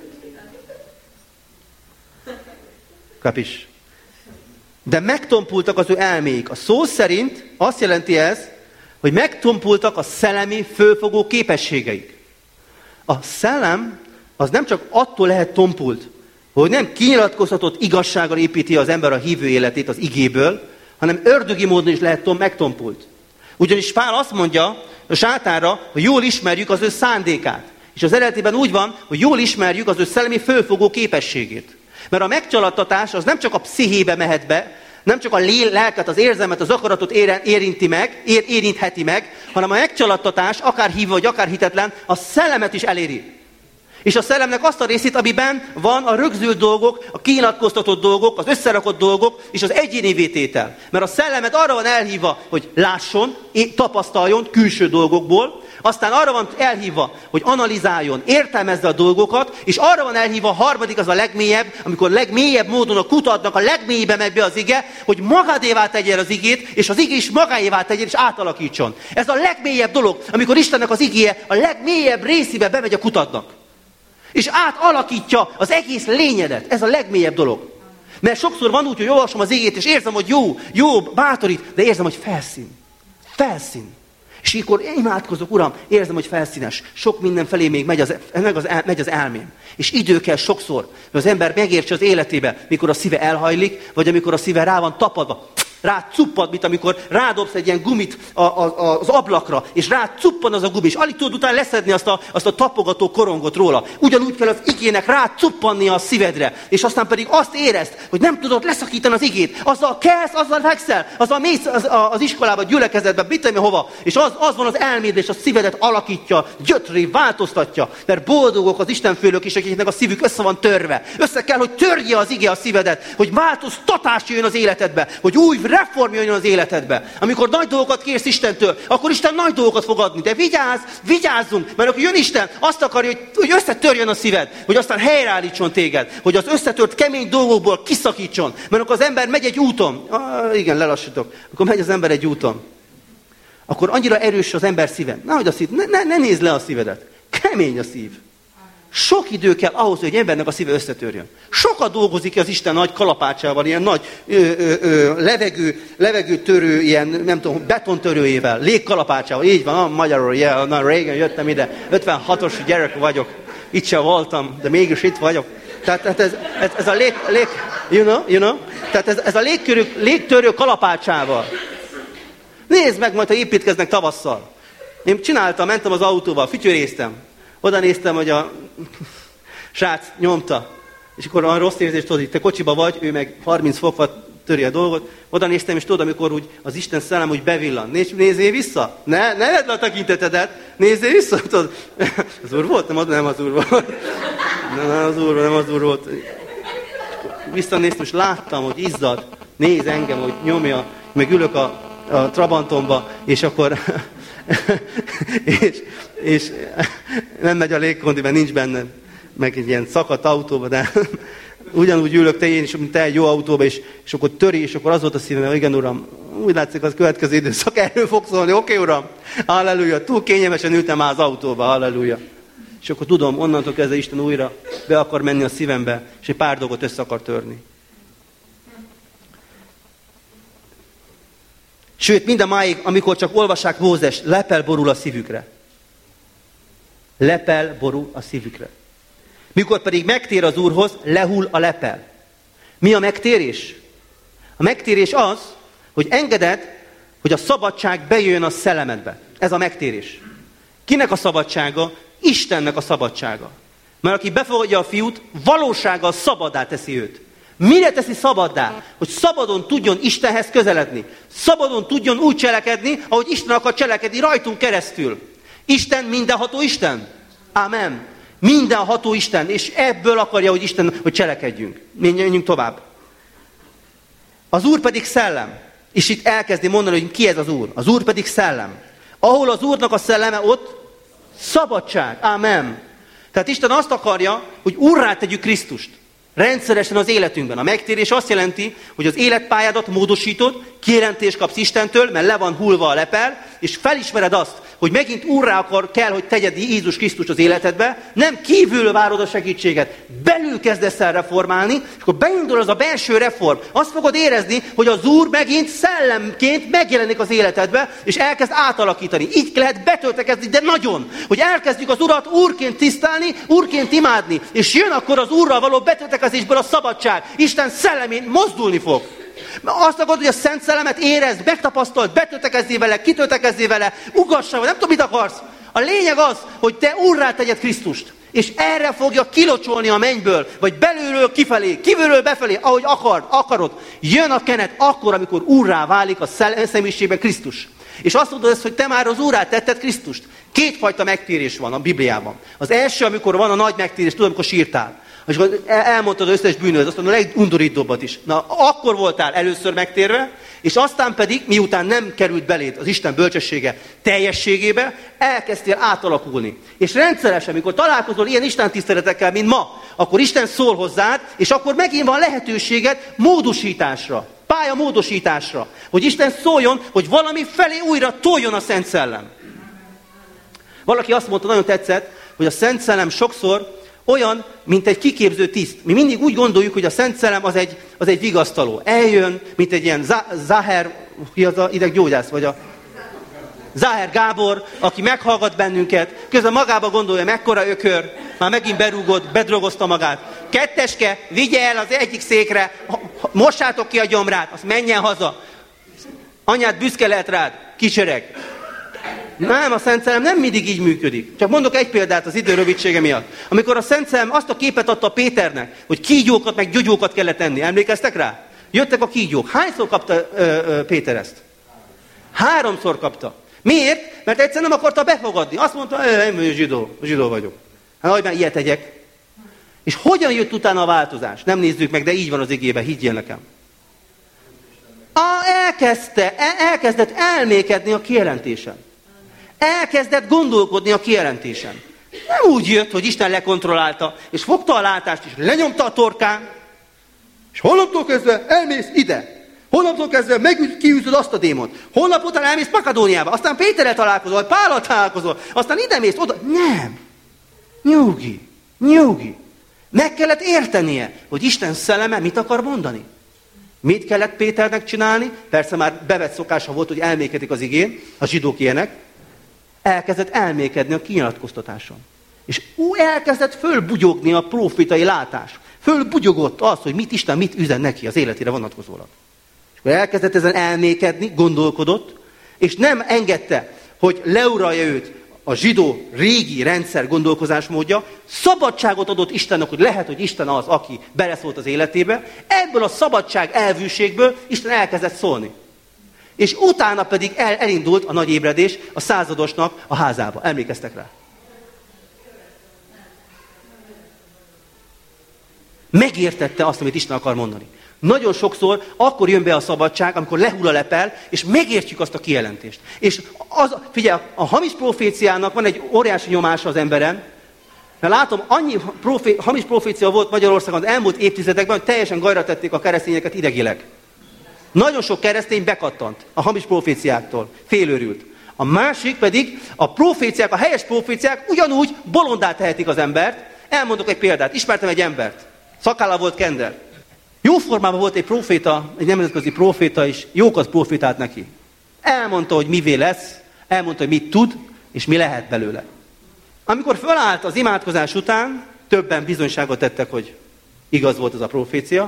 Kapis? De megtompultak az ő elméik. A szó szerint azt jelenti ez, hogy megtompultak a szellemi fölfogó képességeik. A szellem az nem csak attól lehet tompult, hogy nem kinyilatkozhatott igazsággal építi az ember a hívő életét az igéből, hanem ördögi módon is lehet megtompult. Ugyanis Pál azt mondja a sátánra, hogy jól ismerjük az ő szándékát. És az eredetiben úgy van, hogy jól ismerjük az ő szellemi fölfogó képességét. Mert a megcsalattatás az nem csak a pszichébe mehet be, nem csak a lelket, az érzelmet, az akaratot érintheti meg, hanem a megcsalattatás, akár hívő vagy akár hitetlen, a szellemet is eléri. És a szellemnek azt a részét, amiben van a rögzült dolgok, a kinyilatkoztatott dolgok, az összerakott dolgok és az egyénivé tétel. Mert a szellemet arra van elhívva, hogy lásson, tapasztaljon külső dolgokból, aztán arra van elhívva, hogy analizáljon, értelmezze a dolgokat, és arra van elhívva a harmadik, az a legmélyebb, amikor legmélyebb módon a kutatnak, a legmélybe megy be az ige, hogy magadévá tegye az igét, és az ige is magáévá tegye, és átalakítson. Ez a legmélyebb dolog, amikor Istennek az igéje a legmélyebb részébe bemegy a kutatnak. És átalakítja az egész lényedet. Ez a legmélyebb dolog. Mert sokszor van úgy, hogy olvasom az igét, és érzem, hogy jó, bátorít, de érzem, hogy felszín. És akkor imádkozok, Uram, érzem, hogy felszínes. Sok minden felé még megy az elmém. És idő kell sokszor, hogy az ember megértse az életébe, mikor a szíve elhajlik, vagy amikor a szíve rá van tapadva. Rá cuppad, mint amikor rádobsz egy ilyen gumit az ablakra, és rá cuppan az a gumi, és alig tudod utána leszedni azt a tapogató korongot róla. Ugyanúgy kell az igének rá cuppannia a szívedre, és aztán pedig azt érezd, hogy nem tudod leszakítani az igét. Azzal kelsz, azzal fekszel, azzal mész az iskolába, gyülekezetbe, mit tudom hova, és az van az elméd, és a szívedet alakítja, gyötri, változtatja, mert boldogok az Istenfélők is, akiknek a szívük össze van törve. Össze kell, hogy törje az ige a szívedet, hogy változtatás jöjjön az életedbe, hogy új reform jöjjön az életedbe. Amikor nagy dolgokat kérsz Istentől, akkor Isten nagy dolgokat fog adni. De vigyázzunk, mert akkor jön Isten, azt akarja, hogy összetörjön a szíved, hogy aztán helyreállítson téged, hogy az összetört kemény dolgokból kiszakítson. Mert akkor az ember megy egy úton, igen, lelassítok, akkor megy az ember egy úton. Akkor annyira erős az ember szíve. Ne nézd le a szívedet. Kemény a szív. Sok idő kell ahhoz, hogy egy embernek a szíve összetörjön. Sokat dolgozik az Isten nagy kalapácsával, ilyen nagy levegőtörő, ilyen nem tudom, betontörőjével, légkalapácsával. Így van, magyarul, régen jöttem ide, 56-os gyerek vagyok, itt sem voltam, de mégis itt vagyok. Tehát ez a you know? Tehát ez a légtörő kalapácsával. Nézd meg majd, ha építkeznek tavasszal. Én mentem az autóval, fütyöréztem. Oda néztem, hogy a srác nyomta, és akkor olyan rossz érzést tudod, hogy te kocsiba vagy, ő meg 30 fokba töri a dolgot. Oda néztem, és tudod, amikor úgy az Isten szellem úgy bevillan. Nézzél vissza! Ne vedd le a tekintetedet! Nézzél vissza! Tudod, az Úr volt? Nem az Úr volt. Nem az Úr volt. Visszanéztem, és láttam, hogy izzad. Néz engem, hogy nyomja. Meg ülök a Trabantomba, és akkor... és nem megy a légkondi, mert nincs benne, meg egy ilyen szakadt autóba, de Ugyanúgy ülök én is, mint te egy jó autóba, és akkor töri, és akkor az volt a szívem, hogy igen, Uram, úgy látszik, az következő időszak erről fog szólni, oké, Uram, halleluja, túl kényelmesen ültem már az autóba, halleluja. És akkor tudom, onnantól kezdve Isten újra be akar menni a szívembe, és egy pár dolgot össze akar törni. Sőt, mindemáig, amikor csak olvassák Mózest, lepel borul a szívükre. Lepel borul a szívükre. Mikor pedig megtér az Úrhoz, lehull a lepel. Mi a megtérés? A megtérés az, hogy engeded, hogy a szabadság bejön a szellemedbe. Ez a megtérés. Kinek a szabadsága? Istennek a szabadsága. Mert aki befogadja a fiút, valósággal szabaddá teszi őt. Mire teszi szabaddá? Hogy szabadon tudjon Istenhez közeledni. Szabadon tudjon úgy cselekedni, ahogy Isten akar cselekedni rajtunk keresztül. Isten mindenható Isten. Amen. Mindenható Isten, és ebből akarja, hogy Isten, hogy cselekedjünk. Menjünk tovább. Az Úr pedig szellem. És itt elkezdi mondani, hogy ki ez az Úr. Az Úr pedig szellem. Ahol az Úrnak a szelleme, ott szabadság. Amen. Tehát Isten azt akarja, hogy úrrá tegyük Krisztust. Rendszeresen az életünkben. A megtérés azt jelenti, hogy az életpályádat módosítod, kijelentést kapsz Istentől, mert le van hullva a lepel, és felismered azt, hogy megint úrrá kell, hogy tegyed Jézus Krisztus az életedbe, nem kívül várod a segítséget, belül kezdesz el reformálni, és akkor beindul az a belső reform. Azt fogod érezni, hogy az Úr megint szellemként megjelenik az életedbe, és elkezd átalakítani. Így lehet betöltekezni, de nagyon, hogy elkezdjük az Urat Úrként tisztelni, Úrként imádni, és jön akkor az Úrral való betöltekezésből a szabadság. Isten szellemén mozdulni fog. Azt akarod, hogy a Szent Szellemet érezd, megtapasztald, betöltekezzél vele, kitöltekezzél vele, ugassa, vagy nem tudom, mit akarsz. A lényeg az, hogy te úrrá tegyed Krisztust. És erre fogja kilocsolni a mennyből, vagy belülről kifelé, kívülről befelé, ahogy akarod. Jön a kenet akkor, amikor úrrá válik a személyiségben Krisztus. És azt mondod ezt, hogy te már az úrrá tetted Krisztust. Kétfajta megtérés van a Bibliában. Az első, amikor van a nagy megtérés, tudom, amikor sírtál. És elmondtad az összes bűnödet, azt mondom, a legundorítóbbat is. Na, akkor voltál először megtérve, és aztán pedig, miután nem került beléd az Isten bölcsessége teljességébe, elkezdtél átalakulni. És rendszeresen, amikor találkozol ilyen istentiszteletekkel, mint ma, akkor Isten szól hozzád, és akkor megint van lehetőséged módosításra, pályamódosításra. Hogy Isten szóljon, hogy valami felé újra toljon a Szent Szellem. Valaki azt mondta, nagyon tetszett, hogy a Szent Szellem sokszor olyan, mint egy kiképző tiszt. Mi mindig úgy gondoljuk, hogy a Szent Szellem az egy vigasztaló. Eljön, mint egy ilyen Záher, ki az ideggyógyász, vagy a Záher Gábor, aki meghallgat bennünket, közben magába gondolja, mekkora ökör, már megint berúgott, bedrogozta magát. Ketteske, vigye el az egyik székre, mossátok ki a gyomrát, azt menjen haza. Anyád büszke lehet rád, kicsöreg. Nem, a Szent Szellem nem mindig így működik. Csak mondok egy példát az idő rövidsége miatt. Amikor a Szent Szellem azt a képet adta Péternek, hogy kígyókat meg gyógyókat kellett enni. Emlékeztek rá? Jöttek a kígyók. Hányszor kapta Péter ezt? 3-szor kapta. Miért? Mert egyszer nem akarta befogadni. Azt mondta, én zsidó vagyok. Hát hogy már ilyet tegyek. És hogyan jött utána a változás? Nem nézzük meg, de így van az igében, higgyél nekem. Elkezdett elmékedni a kijelentésen. Elkezdett gondolkodni a kijelentésen. Nem úgy jött, hogy Isten lekontrollálta, és fogta a látást, és lenyomta a torkán, és holnaptól kezdve elmész ide. Holnaptól kezdve kiűzöd azt a démont. Holnap után elmész Makedóniába, aztán Péterrel találkozol, vagy Pállal találkozol, aztán ide mész, oda. Nem. Nyugi. Meg kellett értenie, hogy Isten szelleme mit akar mondani. Mit kellett Péternek csinálni? Persze már bevett szokása volt, hogy elmékedik az igén, a zsidók ilyenek. Elkezdett elmékedni a kinyilatkoztatáson. És úgy elkezdett fölbugyogni a prófitai látás. Fölbugyogott az, hogy Isten mit üzen neki az életére vonatkozólag. És akkor elkezdett ezen elmékedni, gondolkodott, és nem engedte, hogy leuralja őt a zsidó régi rendszer gondolkozásmódja, szabadságot adott Istennek, hogy lehet, hogy Isten az, aki beleszólt az életébe. Ebből a szabadság elvűségből Isten elkezdett szólni. És utána pedig elindult a nagy ébredés a századosnak a házába. Emlékeztek rá? Megértette azt, amit Isten akar mondani. Nagyon sokszor akkor jön be a szabadság, amikor lehull a lepel, és megértjük azt a kijelentést. És figyelj, a hamis proféciának van egy óriási nyomása az emberen, Mert látom, annyi hamis profécia volt Magyarországon az elmúlt évtizedekben, hogy teljesen gajra tették a keresztényeket idegileg. Nagyon sok keresztény bekattant a hamis proféciáktól, félőrült. A másik pedig a proféciák, a helyes proféciák ugyanúgy bolondá tehetik az embert. Elmondok egy példát. Ismertem egy embert. Szakálla volt kender. Jóformában volt egy proféta, egy nemzetközi proféta, és jókat profétált neki. Elmondta, hogy mivé lesz, elmondta, hogy mit tud, és mi lehet belőle. Amikor fölállt az imádkozás után, többen bizonyságot tettek, hogy igaz volt ez a profécia,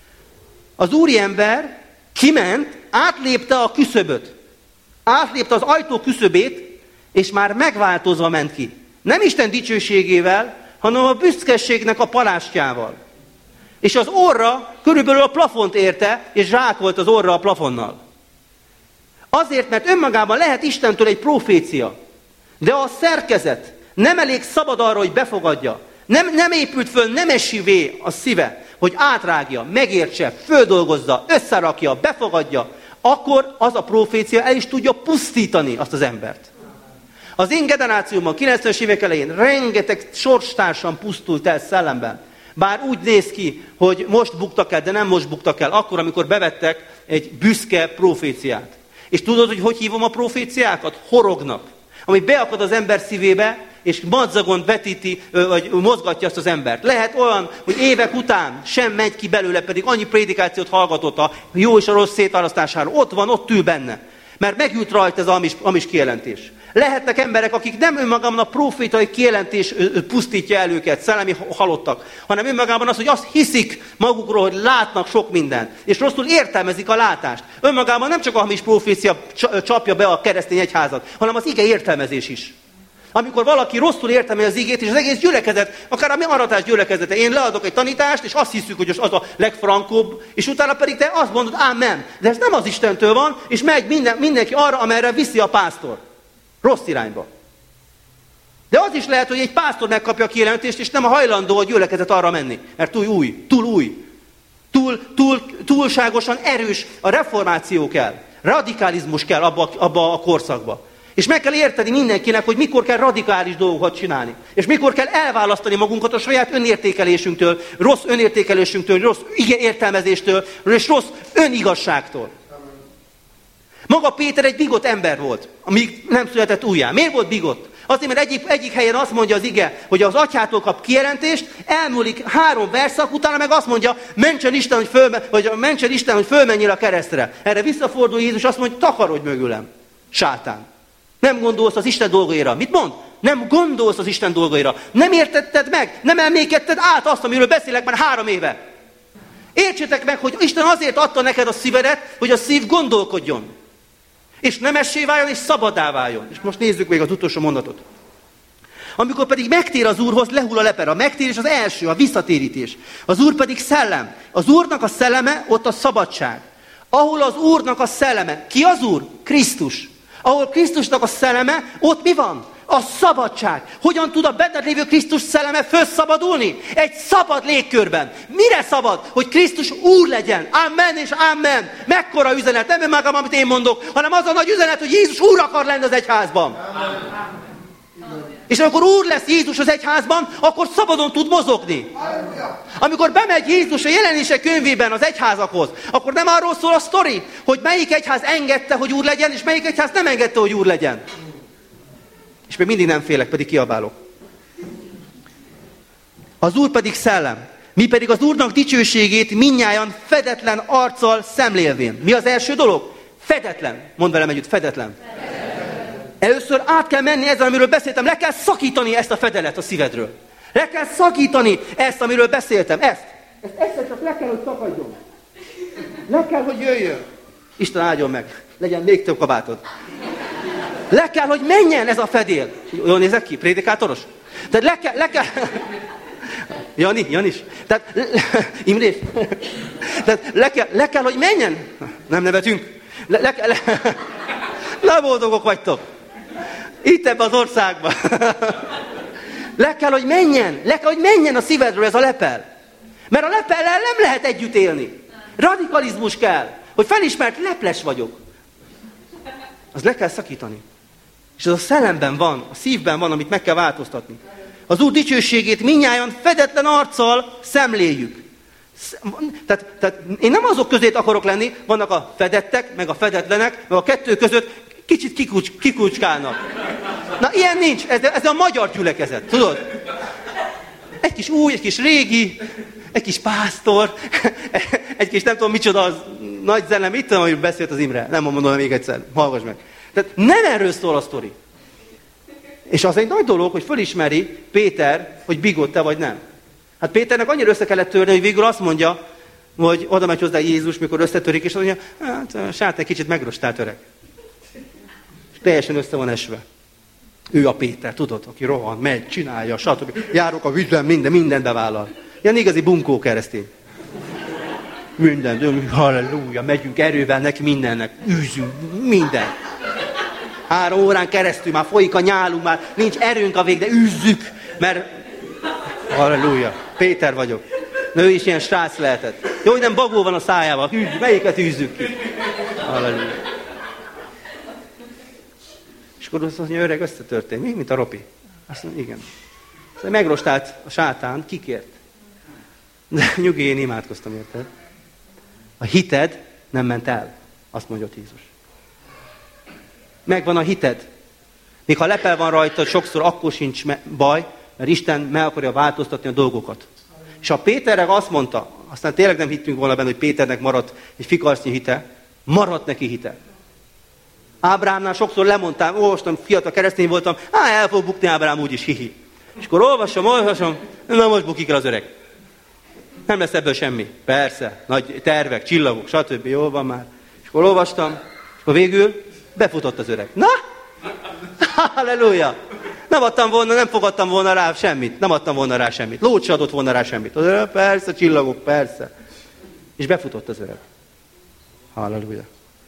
az úriember kiment, átlépte a küszöböt. Átlépte az ajtó küszöbét, és már megváltozva ment ki. Nem Isten dicsőségével, hanem a büszkeségnek a palástjával. És az orra körülbelül a plafont érte, és zsákolt az orra a plafonnal. Azért, mert önmagában lehet Istentől egy profécia, de a szerkezet nem elég szabad arra, hogy befogadja. Nem épült föl nemesivé a szíve, hogy átrágja, megértse, földolgozza, összerakja, befogadja, akkor az a profécia el is tudja pusztítani azt az embert. Az én generációmban, 90-es évek elején rengeteg sorstársam pusztult el szellemben. Bár úgy néz ki, hogy most buktak el, de nem most buktak el, akkor, amikor bevettek egy büszke proféciát. És tudod, hogy hívom a proféciákat? Horognak. Ami beakad az ember szívébe, és madzagon vetíti, vagy mozgatja azt az embert. Lehet olyan, hogy évek után sem megy ki belőle, pedig annyi prédikációt hallgatott a jó és a rossz szétválasztásáról. Ott van, ott ül benne. Mert megült rajta ez a hamis kijelentés. Lehetnek emberek, akik nem önmagában a profétai kijelentés pusztítja el őket, szellemi halottak, hanem önmagában az, hogy azt hiszik magukról, hogy látnak sok mindent, és rosszul értelmezik a látást. Önmagában nem csak a hamis profécia csapja be a keresztény egyházat, hanem az ige értelmezés is. Amikor valaki rosszul értelmezi az igét, és az egész gyülekezet, akár a mi aratás gyülekezete, én leadok egy tanítást, és azt hiszük, hogy az a legfrankóbb, és utána pedig te azt mondod, ámen. De ez nem az Istentől van, és megy mindenki arra, amerre viszi a pásztor. Rossz irányba. De az is lehet, hogy egy pásztor megkapja a kijelentést, és nem a hajlandó a gyülekezet arra menni. Mert túl új. Túlságosan erős a reformáció kell. Radikalizmus kell abba a korszakba. És meg kell érteni mindenkinek, hogy mikor kell radikális dolgokat csinálni. És mikor kell elválasztani magunkat a saját önértékelésünktől, rossz önértékelésünktől, rossz értelmezéstől, és rossz önigazságtól. Maga Péter egy bigott ember volt, amíg nem született újjá. Miért volt bigott? Azért, mert egyik helyen azt mondja az ige, hogy az atyától kap kijelentést, elmúlik 3 verszak, utána meg azt mondja, mentsen Isten, hogy fölmenjél a keresztre. Erre visszafordul Jézus, azt mondja, takarodj mögülem, sátán. Nem gondolsz az Isten dolgaira. Mit mond? Nem gondolsz az Isten dolgaira. Nem értetted meg, nem elmékedted át azt, amiről beszélek már 3 éve. Értsétek meg, hogy Isten azért adta neked a szívedet, hogy a szív gondolkodjon. És nemessé váljon, és szabaddá váljon. És most nézzük még az utolsó mondatot. Amikor pedig megtér az Úrhoz, lehull a lepera. A megtérés az első, a visszatérítés. Az Úr pedig szellem. Az Úrnak a szelleme, ott a szabadság. Ahol az Úrnak a szelleme. Ki az Úr? Krisztus. Ahol Krisztusnak a szelleme, ott mi van? A szabadság. Hogyan tud a benned lévő Krisztus szelleme felszabadulni? Egy szabad légkörben. Mire szabad? Hogy Krisztus Úr legyen. Amen és amen. Mekkora üzenet. Nem önmagam, amit én mondok, hanem az a nagy üzenet, hogy Jézus Úr akar lenni az egyházban. Amen. És amikor Úr lesz Jézus az egyházban, akkor szabadon tud mozogni. Amikor bemegy Jézus a Jelenések könyvében az egyházakhoz, akkor nem arról szól a sztori, hogy melyik egyház engedte, hogy Úr legyen, és melyik egyház nem engedte, hogy Úr legyen. És még mindig nem félek, pedig kiabálok. Az Úr pedig szellem. Mi pedig az Úrnak dicsőségét mindnyájan fedetlen arccal szemlélvén. Mi az első dolog? Fedetlen. Mondd velem együtt, fedetlen. Először át kell menni ezzel, amiről beszéltem. Le kell szakítani ezt a fedelet a szívedről. Le kell szakítani ezt, amiről beszéltem. Ezt egyszer csak le kell, hogy szakadjon. Le kell, hogy jöjjön. Isten áldjon meg. Legyen még több kabátod. Le kell, hogy menjen ez a fedél. Jól nézek ki? Prédikátoros? Tehát le kell... Janis. Tehát Imrés. Tehát le kell, hogy menjen. Nem nevetünk. Nem boldogok vagytok. Itt ebben az országban. Le kell, hogy menjen a szívedről ez a lepel. Mert a lepellel nem lehet együtt élni. Radikalizmus kell, hogy felismert, leples vagyok. Az le kell szakítani. És az a szellemben van, a szívben van, amit meg kell változtatni. Az Úr dicsőségét mindnyájan fedetlen arccal szemléljük. Tehát én nem azok közé akarok lenni, vannak a fedettek, meg a fedetlenek, meg a kettő között kicsit kikucskálnak. Na, ilyen nincs, ez a magyar gyülekezet, tudod? Egy kis új, egy kis régi, egy kis pásztor, egy kis nem tudom micsoda az nagy zene, mit tudom, hogy beszélt az Imre. Nem mondom még egyszer, hallgass meg. Tehát nem erről szól a sztori. És az egy nagy dolog, hogy fölismeri Péter, hogy bigott te vagy nem. Hát Péternek annyira össze kellett törni, hogy végül azt mondja, hogy oda megy hozzá Jézus, mikor összetörik, és azt mondja, hát sát egy kicsit megrostált öreg. És teljesen össze van esve. Ő a Péter, tudod, aki rohan, megy, csinálja, stb. Járok a vízben, mindent bevállal. Ilyen igazi bunkó keresztény. Minden, halleluja, megyünk erővel neki mindennek, űzünk, minden. 3 órán keresztül már folyik a nyálunk, már nincs erőnk a vég, de űzzük, mert halleluja, Péter vagyok. Na, ő is ilyen srác lehetett. Jó, hogy nem bagó van a szájával, melyiket űzzük ki? Halleluja. És akkor azt mondja, öreg, összetörtél. Mi? Mint a ropi. Azt mondja, igen. Szóval megrostált a sátán, kikért. De nyugi, én imádkoztam, érted? A hited nem ment el, azt mondja Jézus. Megvan a hited. Még ha lepel van rajta, sokszor akkor sincs baj, mert Isten meg akarja változtatni a dolgokat. És ha Péterre azt mondta, aztán tényleg nem hittünk volna benne, hogy Péternek maradt egy fikarcnyi hite, maradt neki hite. Ábrámnál sokszor lemondtam, olvastam, fiatal keresztény voltam, el fog bukni Ábrám úgyis, hihi. És akkor olvasom, na most bukik el az öreg. Nem lesz ebből semmi. Persze, nagy tervek, csillagok, stb. Jól van már. És akkor olvastam, és akkor végül befutott az öreg. Na? Halleluja! Nem fogadtam volna rá semmit. Nem adtam volna rá semmit. Lót se adott volna rá semmit. Persze, csillagok, persze. És befutott az öreg. Halleluja!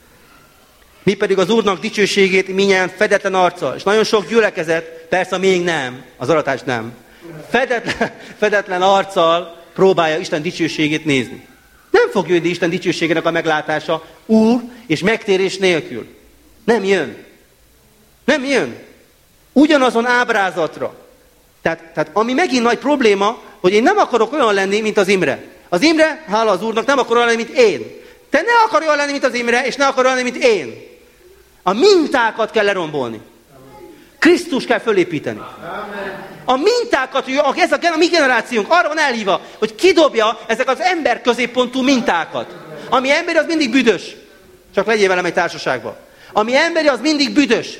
Mi pedig az Úrnak dicsőségét mindnyájan fedetlen arccal. És nagyon sok gyülekezet, persze még nem, az aratás nem. Fedetlen arccal próbálja Isten dicsőségét nézni. Nem fog jönni Isten dicsőségének a meglátása Úr és megtérés nélkül. Nem jön. Nem jön. Ugyanazon ábrázatra. Tehát ami megint nagy probléma, hogy én nem akarok olyan lenni, mint az Imre. Az Imre, hála az Úrnak, nem akar olyan lenni, mint én. Te ne akarj olyan lenni, mint az Imre, és ne akarj olyan lenni, mint én. A mintákat kell lerombolni. Krisztus kell fölépíteni. A mintákat, ez a mi generációnk arra van elhívva, hogy kidobja ezek az ember középpontú mintákat. Ami emberi, az mindig büdös. Csak legyél velem egy társaságban. Ami emberi, az mindig büdös.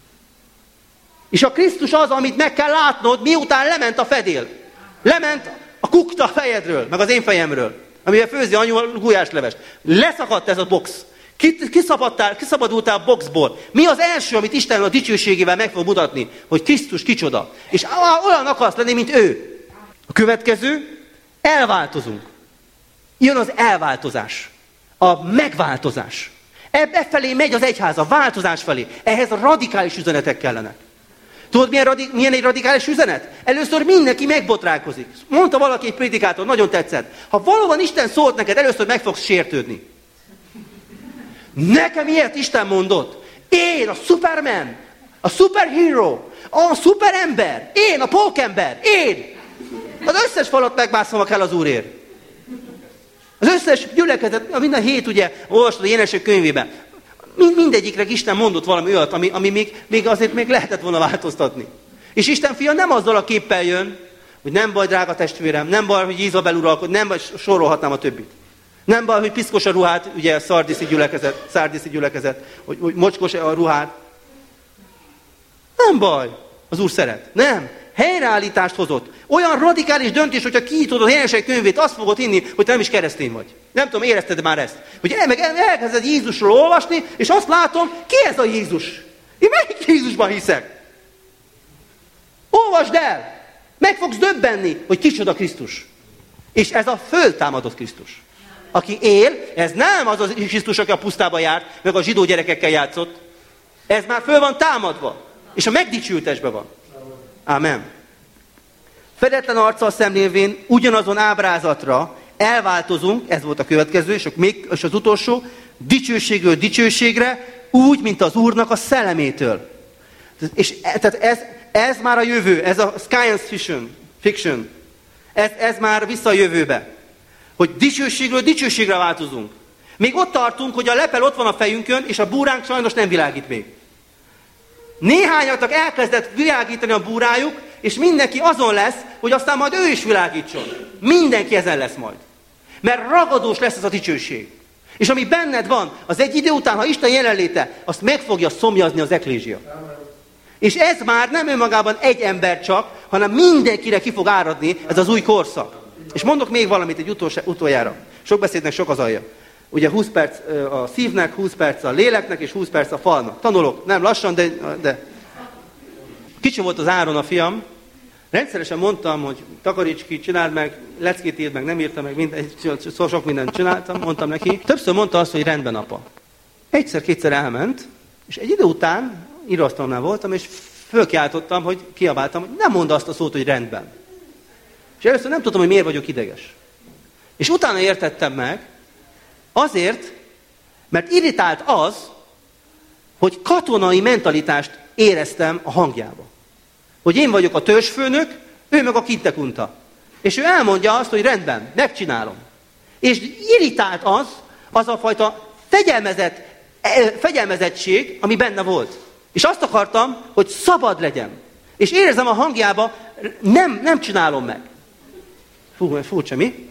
És a Krisztus az, amit meg kell látnod, miután lement a fedél. Lement a kukta a fejedről, meg az én fejemről, amivel főzi anyu a gulyáslevest. Leszakadt ez a box. Kiszabadultál a boxból. Mi az első, amit Isten a dicsőségével meg fog mutatni, hogy Krisztus kicsoda. És olyan akarsz lenni, mint ő. A következő, elváltozunk. Jön az elváltozás. A megváltozás. Ebbe felé megy az egyház, a változás felé. Ehhez radikális üzenetek kellenek. Tudod, milyen egy radikális üzenet? Először mindenki megbotránkozik. Mondta valaki, egy prédikátor, nagyon tetszett. Ha valóban Isten szólt neked, először meg fogsz sértődni. Nekem ilyet Isten mondott. Én, a Superman, a superhero, a szuperember, én, a pókember, én. Az összes falat megmászom kell az Úrért. Az összes gyülekezet, minden hét ugye, olvastad a Jénesek könyvében. Mindegyikre Isten mondott valami olyat, ami még azért még lehetett volna változtatni. És Isten fia nem azzal a képpel jön, hogy nem baj, drága testvérem, nem baj, hogy Izabel uralkod, nem baj, sorolhatnám a többit. Nem baj, hogy piszkos a ruhát, ugye a szardiszi gyülekezet, hogy mocskos a ruhát. Nem baj, az Úr szeret. Nem, helyreállítást hozott. Olyan radikális döntés, hogyha kinyitod a Jénesek könyvét, azt fogod hinni, hogy te nem is keresztény vagy. Nem tudom, érezted már ezt? Hogy elkezded Jézusról olvasni, és azt látom, ki ez a Jézus? Én melyik Jézusban hiszek? Olvasd el! Meg fogsz döbbenni, hogy kicsoda Krisztus. És ez a föltámadott Krisztus. Aki él, ez nem az a Krisztus, aki a pusztába járt, meg a zsidó gyerekekkel játszott. Ez már föl van támadva. És a megdicsültesben van. Ámen. Fedetlen arccal szemlélvén ugyanazon ábrázatra elváltozunk, ez volt a következő, és az utolsó, dicsőségről dicsőségre, úgy, mint az Úrnak a szellemétől. És tehát Ez már a jövő, ez a science fiction. Ez már vissza a jövőbe. Hogy dicsőségről dicsőségre változunk. Még ott tartunk, hogy a lepel ott van a fejünkön, és a búránk sajnos nem világít még. Néhányaknak elkezdett világítani a búrájuk, és mindenki azon lesz, hogy aztán majd ő is világítson. Mindenki ezen lesz majd. Mert ragadós lesz ez a dicsőség. És ami benned van, az egy idő után, ha Isten jelenléte, azt meg fogja szomjazni az eklézsia. És ez már nem önmagában egy ember csak, hanem mindenkire ki fog áradni ez az új korszak. És mondok még valamit egy utoljára. Sok beszédnek sok az alja. Ugye 20 perc a szívnek, 20 perc a léleknek, és 20 perc a falnak. Tanulok, nem lassan, de... Kicsi volt az Áron a fiam. Rendszeresen mondtam, hogy takaríts ki, csináld meg, leckét írd meg, nem írta meg, sok mindent csináltam, mondtam neki. Többször mondta azt, hogy rendben, apa. Egyszer-kétszer elment, és egy idő után íróasztalnál voltam, és fölkiáltottam, hogy kiabáltam, hogy nem mondd azt a szót, hogy rendben. És először nem tudtam, hogy miért vagyok ideges. És utána értettem meg, azért, mert irritált az, hogy katonai mentalitást éreztem a hangjába. Hogy én vagyok a törzsfőnök, ő meg a kintekunta. És ő elmondja azt, hogy rendben, megcsinálom. És irritált az a fajta fegyelmezettség, ami benne volt. És azt akartam, hogy szabad legyen. És érzem a hangjába, nem csinálom meg. Furcsa, mi?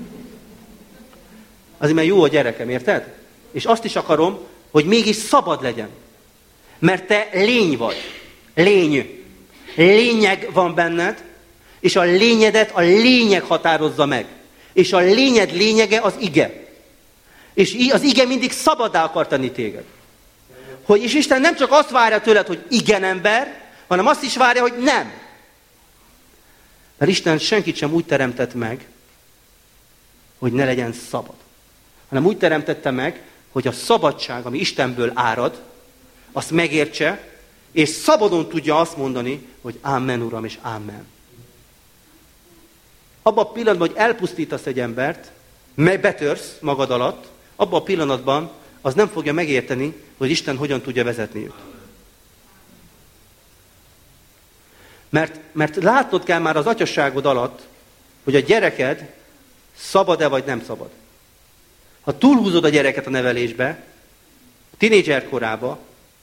Azért, mert jó a gyerekem, érted? És azt is akarom, hogy mégis szabad legyen. Mert te lény vagy. Lény. Lényeg van benned, és a lényedet a lényeg határozza meg. És a lényed lényege az ige. És az ige mindig szabaddá akar tenni téged. És Isten nem csak azt várja tőled, hogy igen ember, hanem azt is várja, hogy nem. Mert Isten senkit sem úgy teremtett meg, hogy ne legyen szabad. Hanem úgy teremtette meg, hogy a szabadság, ami Istenből árad, azt megértse, és szabadon tudja azt mondani, hogy Amen, Uram, és Amen. Abban a pillanatban, hogy elpusztítasz egy embert, mely betörsz magad alatt, abban a pillanatban az nem fogja megérteni, hogy Isten hogyan tudja vezetni őt. Mert látnod kell már az atyasságod alatt, hogy a gyereked szabad-e vagy nem szabad. Ha túlhúzod a gyereket a nevelésbe, a tinédzser korába,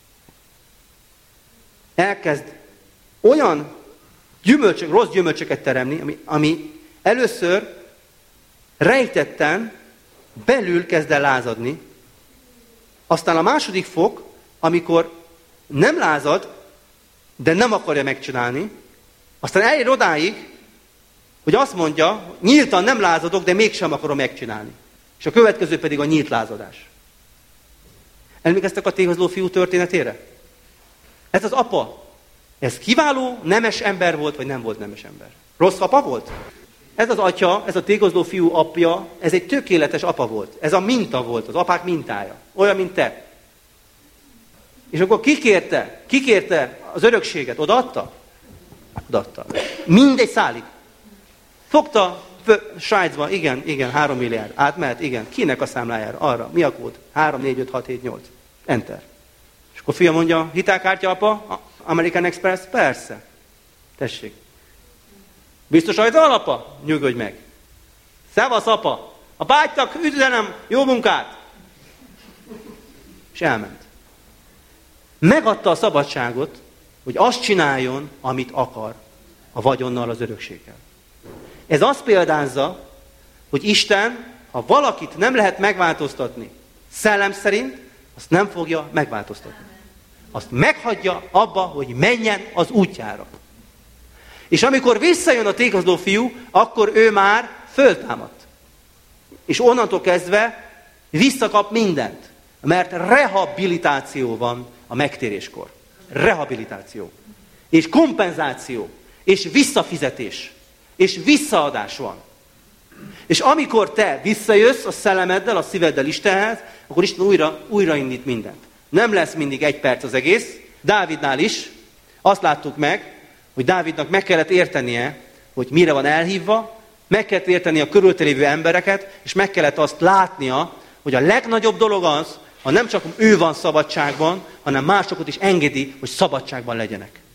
elkezd olyan rossz gyümölcsöket teremni, ami először rejtetten belül kezd el lázadni, aztán a második fok, amikor nem lázad, de nem akarja megcsinálni, aztán elér odáig, hogy azt mondja, nyíltan nem lázadok, de mégsem akarom megcsinálni. És a következő pedig a nyílt lázadás. Emlékeztek a tékozló fiú történetére? Ez az apa. Ez kiváló, nemes ember volt, vagy nem volt nemes ember? Rossz apa volt? Ez az atya, ez a tékozló fiú apja, ez egy tökéletes apa volt. Ez a minta volt, az apák mintája. Olyan, mint te. És akkor kikérte az örökséget, odaadta? Odaadta. Mindegy szálig. Fogta Svájcba, igen, 3 milliárd. Átmehet, igen. Kinek a számlájára? Arra. Mi a kód? 3, 4, 5, 6, 7, 8. Enter. És akkor fia mondja, hitelkártya apa? American Express? Persze. Tessék. Biztos rajta van, apa? Nyugodj meg. Szevasz, apa. A bátynak üzenem, jó munkát. És elment. Megadta a szabadságot, hogy azt csináljon, amit akar a vagyonnal, az örökséggel. Ez azt példázza, hogy Isten, ha valakit nem lehet megváltoztatni szellem szerint, azt nem fogja megváltoztatni. Azt meghagyja abba, hogy menjen az útjára. És amikor visszajön a tékozló fiú, akkor ő már föltámadt. És onnantól kezdve visszakap mindent. Mert rehabilitáció van a megtéréskor. Rehabilitáció. És kompenzáció. És visszafizetés. És visszaadás van. És amikor te visszajössz a szellemeddel, a szíveddel Istenhez, akkor Isten újraindít mindent. Nem lesz mindig 1 perc az egész. Dávidnál is azt láttuk meg, hogy Dávidnak meg kellett értenie, hogy mire van elhívva, meg kellett érteni a körülötte lévő embereket, és meg kellett azt látnia, hogy a legnagyobb dolog az, ha nem csak ő van szabadságban, hanem másokat is engedi, hogy szabadságban legyenek.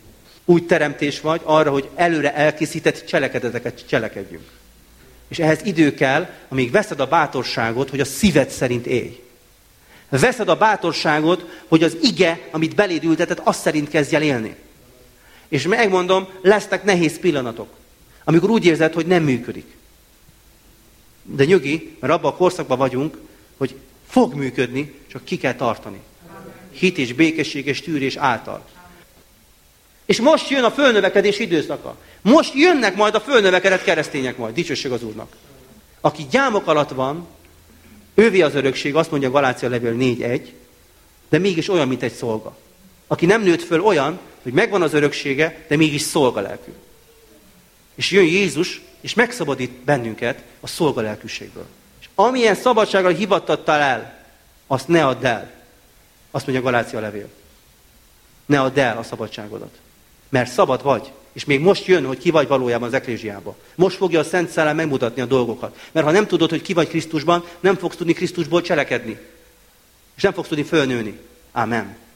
úgy teremtés vagy arra, hogy előre elkészített cselekedeteket cselekedjünk. És ehhez idő kell, amíg veszed a bátorságot, hogy a szíved szerint élj. Veszed a bátorságot, hogy az ige, amit beléd ültetett, azt szerint kezdj el élni. És megmondom, lesznek nehéz pillanatok, amikor úgy érzed, hogy nem működik. De nyugi, mert abban a korszakban vagyunk, hogy fog működni, csak ki kell tartani. Hit és békesség és tűrés által. És most jön a fölnövekedés időszaka. Most jönnek majd a fölnövekedett keresztények majd. Dicsőség az Úrnak. Aki gyámok alatt van, ővé az örökség, azt mondja Galácia levél 4:1, de mégis olyan, mint egy szolga. Aki nem nőtt föl olyan, hogy megvan az öröksége, de mégis szolgalelkű. És jön Jézus, és megszabadít bennünket a szolgalelkűségből. És amilyen szabadsággal hivattattál el, azt ne add el. Azt mondja Galácia levél. Ne add el a szabadságodat. Mert szabad vagy. És még most jön, hogy ki vagy valójában az eklézsiában. Most fogja a Szent Szellem megmutatni a dolgokat. Mert ha nem tudod, hogy ki vagy Krisztusban, nem fogsz tudni Krisztusból cselekedni. És nem fogsz tudni fölnőni. Amen.